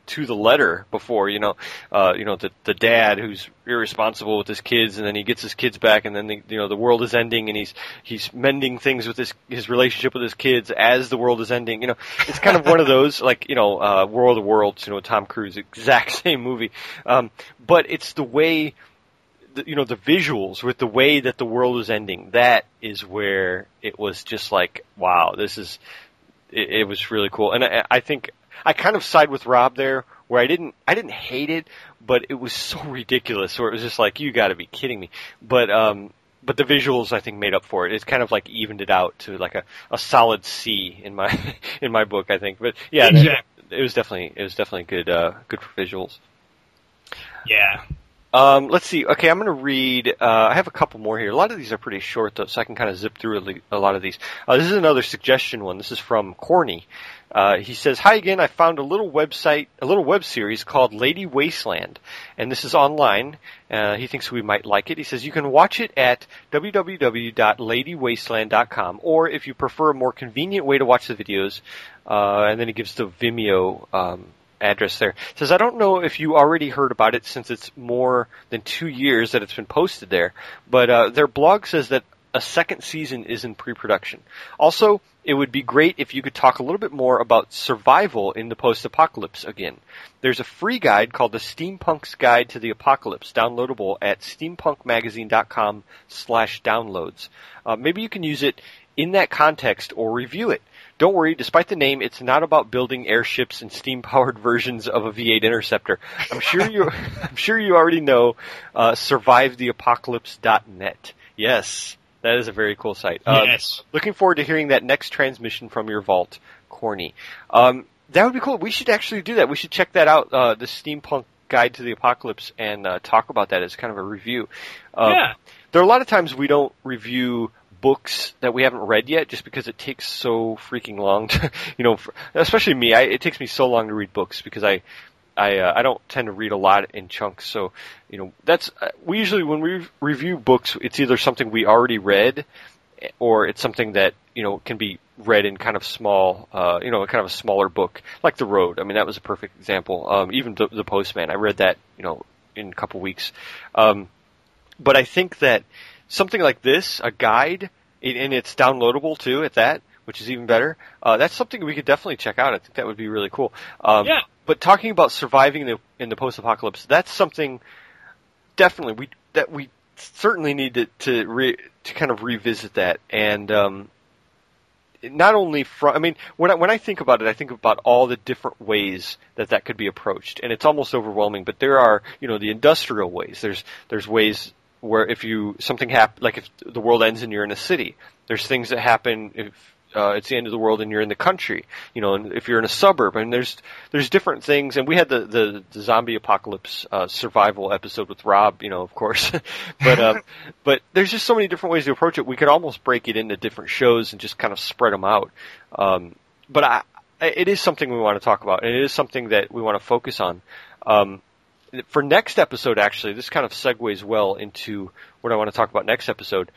to the letter before, the dad who's irresponsible with his kids, and then he gets his kids back, and then the world is ending, and he's mending things with his relationship with his kids as the world is ending. It's kind of one of those, World of Worlds, Tom Cruise, exact same movie. But it's the way, the visuals with the way that the world is ending. That is where it was just like, wow, it was really cool. And I think I kind of side with Rob there, where I didn't hate it, but it was so ridiculous, where it was just like, you gotta be kidding me. But the visuals, I think, made up for it. It's kind of like evened it out to like a solid C in my book, I think. But yeah, exactly. It was definitely good for visuals. Yeah. Let's see. Okay, I'm going to read. I have a couple more here. A lot of these are pretty short, though, so I can kind of zip through a lot of these. This is another suggestion one. This is from Corny. He says, "Hi again. I found a little web series called Lady Wasteland, and this is online. He thinks we might like it. He says you can watch it at www.ladywasteland.com, or if you prefer a more convenient way to watch the videos, and then he gives the Vimeo address there. It says, I don't know if you already heard about it since it's more than 2 years that it's been posted there, but their blog says that a second season is in pre-production. Also, it would be great if you could talk a little bit more about survival in the post-apocalypse again. There's a free guide called The Steampunk's Guide to the Apocalypse, downloadable at steampunkmagazine.com/downloads. Maybe you can use it in that context or review it. Don't worry, despite the name, it's not about building airships and steam-powered versions of a V8 Interceptor. I'm sure you already know survivetheapocalypse.net. Yes, that is a very cool site. Yes. Looking forward to hearing that next transmission from your vault, Corny. That would be cool. We should actually do that. We should check that out, the Steampunk Guide to the Apocalypse, and talk about that as kind of a review. Yeah. There are a lot of times we don't review books that we haven't read yet, just because it takes so freaking long to, especially me, it takes me so long to read books because I don't tend to read a lot in chunks. So, we usually, when we review books, it's either something we already read, or it's something that, can be read in kind of small, kind of a smaller book, like The Road. I mean, that was a perfect example. Even The Postman, I read that, in a couple weeks. But I think that something like this, a guide, and it's downloadable too at that, which is even better. That's something we could definitely check out. I think that would be really cool. Yeah. But talking about surviving in the post-apocalypse, that's something definitely we certainly need to kind of revisit that. And not only when I think about it, I think about all the different ways that could be approached, and it's almost overwhelming. But there are, the industrial ways. There's ways where if something happens, like if the world ends and you're in a city, there's things that happen if it's the end of the world and you're in the country, and if you're in a suburb, and there's different things. And we had the zombie apocalypse survival episode with Rob, of course, but there's just so many different ways to approach it. We could almost break it into different shows and just kind of spread them out. But it is something we want to talk about, and it is something that we want to focus on. For next episode, actually, this kind of segues well into what I want to talk about next episode.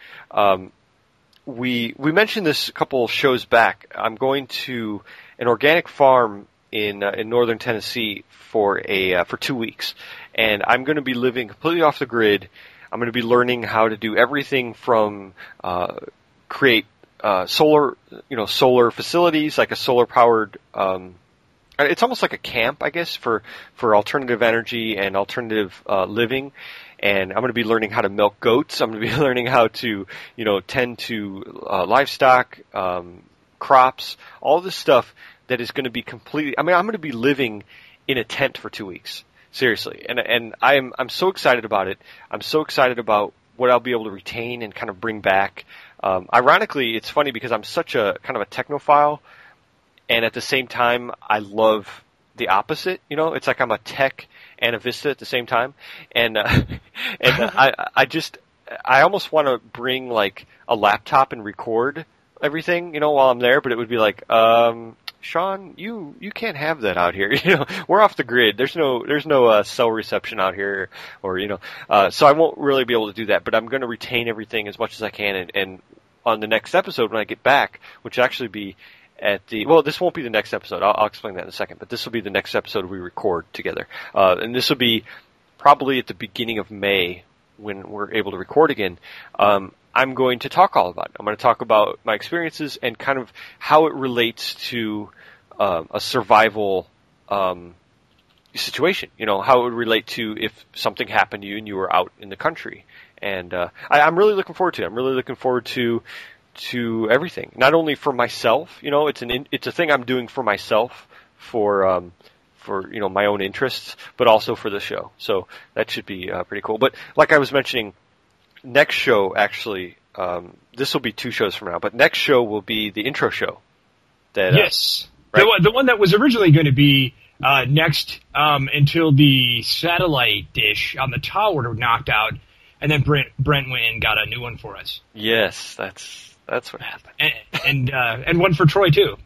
We mentioned this a couple shows back. I'm going to an organic farm in northern Tennessee for 2 weeks, and I'm going to be living completely off the grid. I'm going to be learning how to do everything from create solar facilities, like a solar powered. It's almost like a camp, I guess, for alternative energy and alternative living. And I'm going to be learning how to milk goats. I'm going to be learning how to, tend to livestock, crops, all this stuff that is going to be completely. I'm going to be living in a tent for 2 weeks, seriously. And I'm so excited about it. I'm so excited about what I'll be able to retain and kind of bring back. Ironically, it's funny because I'm such a kind of a technophile. And at the same time, I love the opposite. It's like I'm a tech and a Vista at the same time. And I almost want to bring like a laptop and record everything, while I'm there. But it would be like, Sean, you can't have that out here. We're off the grid. There's no cell reception out here, or so I won't really be able to do that. But I'm going to retain everything as much as I can. And on the next episode when I get back, which will actually be this won't be the next episode. I'll explain that in a second, but this will be the next episode we record together. And this will be probably at the beginning of May when we're able to record again. I'm going to talk all about it. I'm going to talk about my experiences and kind of how it relates to a survival situation. You know, how it would relate to if something happened to you and you were out in the country. And I'm really looking forward to it. I'm really looking forward to everything. Not only for myself, you know, it's a thing I'm doing for myself, for you know, my own interests, but also for the show. So that should be pretty cool. But like I was mentioning, next show actually, this will be 2 shows from now, but next show will be the intro show. Yes. Right? The one that was originally going to be next until the satellite dish on the tower knocked out, and then Brent went and got a new one for us. Yes, that's what happened. And one for Troy too.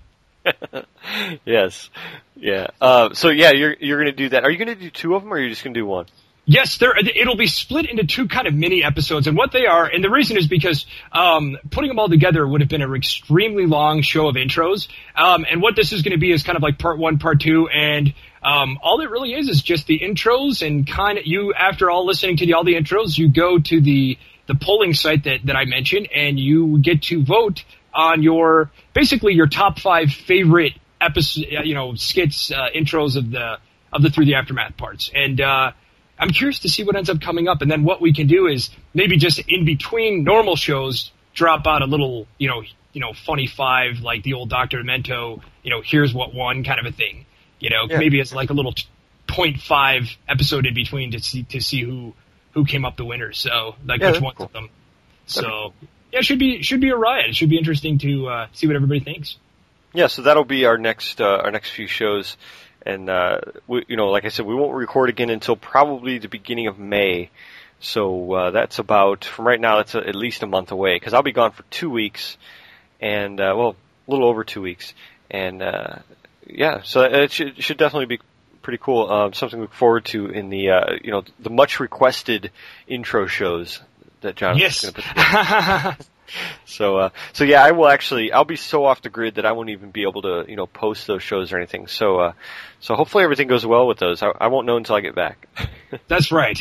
Yes. Yeah. So yeah, you're going to do that. Are you going to do 2 of them, or are you just going to do 1? Yes, it'll be split into 2 kind of mini episodes, and what they are, and the reason is because putting them all together would have been an extremely long show of intros, and what this is going to be is kind of like part 1, part 2, and all it really is just the intros, and kind of you, after all listening to all the intros, you go to the polling site that I mentioned, and you get to vote on basically your top 5 favorite episode, skits, intros of the Through the Aftermath parts, and I'm curious to see what ends up coming up, and then what we can do is maybe just in between normal shows drop out a little, funny 5 like the old Dr. Demento, here's what won kind of a thing, maybe it's like a little 0.5 episode in between to see who came up the winners. So like which ones of them. So yeah, it should be a riot. It should be interesting to see what everybody thinks. Yeah, so that'll be our next few shows. And, like I said, we won't record again until probably the beginning of May. So, that's about, from right now, that's at least a month away. Because I'll be gone for 2 weeks. And, a little over 2 weeks. And, so it should definitely be pretty cool. Something to look forward to in the, the much requested intro shows that John is going to put together. So yeah, I'll be so off the grid that I won't even be able to, post those shows or anything. So hopefully everything goes well with those. I won't know until I get back. That's right.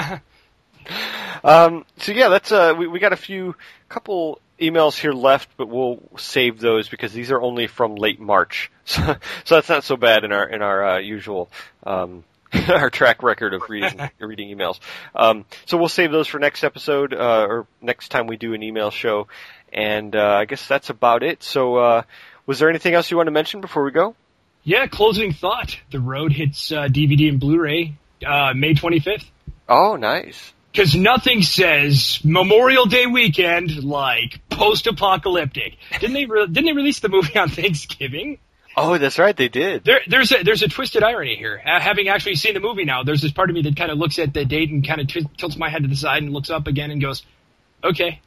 So yeah, that's, we got couple emails here left, but we'll save those because these are only from late March. So that's not so bad in our usual, our track record of reading emails. So we'll save those for next episode, or next time we do an email show. And, I guess that's about it. So, was there anything else you want to mention before we go? Yeah, closing thought. The Road hits, DVD and Blu-ray, May 25th. Oh, nice. Cause nothing says Memorial Day weekend like post-apocalyptic. Didn't they release the movie on Thanksgiving? Oh, that's right, they did. There's a twisted irony here. Having actually seen the movie now, there's this part of me that kind of looks at the date and kind of tilts my head to the side and looks up again and goes, okay.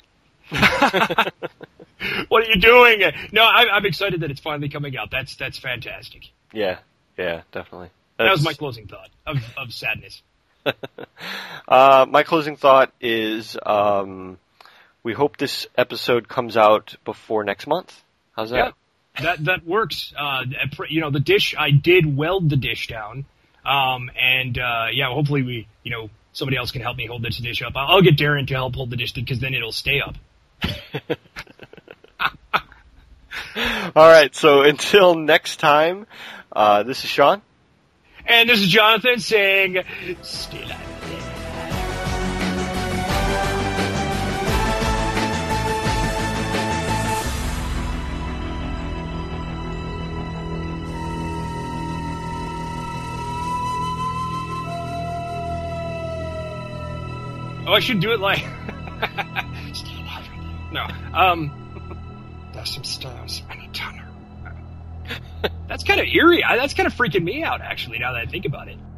What are you doing? No, I'm excited that it's finally coming out. That's fantastic. Yeah, definitely. That was my closing thought of sadness. My closing thought is, we hope this episode comes out before next month. How's that? Yeah. That works. The dish, I did weld the dish down. Hopefully somebody else can help me hold this dish up. I'll get Darren to help hold the dish because then it'll stay up. All right. So until next time, this is Sean. And this is Jonathan saying, stay alive. Oh, I should do it like... Stay alive. No. There's some stars in a tunnel. That's kind of eerie. That's kind of freaking me out, actually, now that I think about it.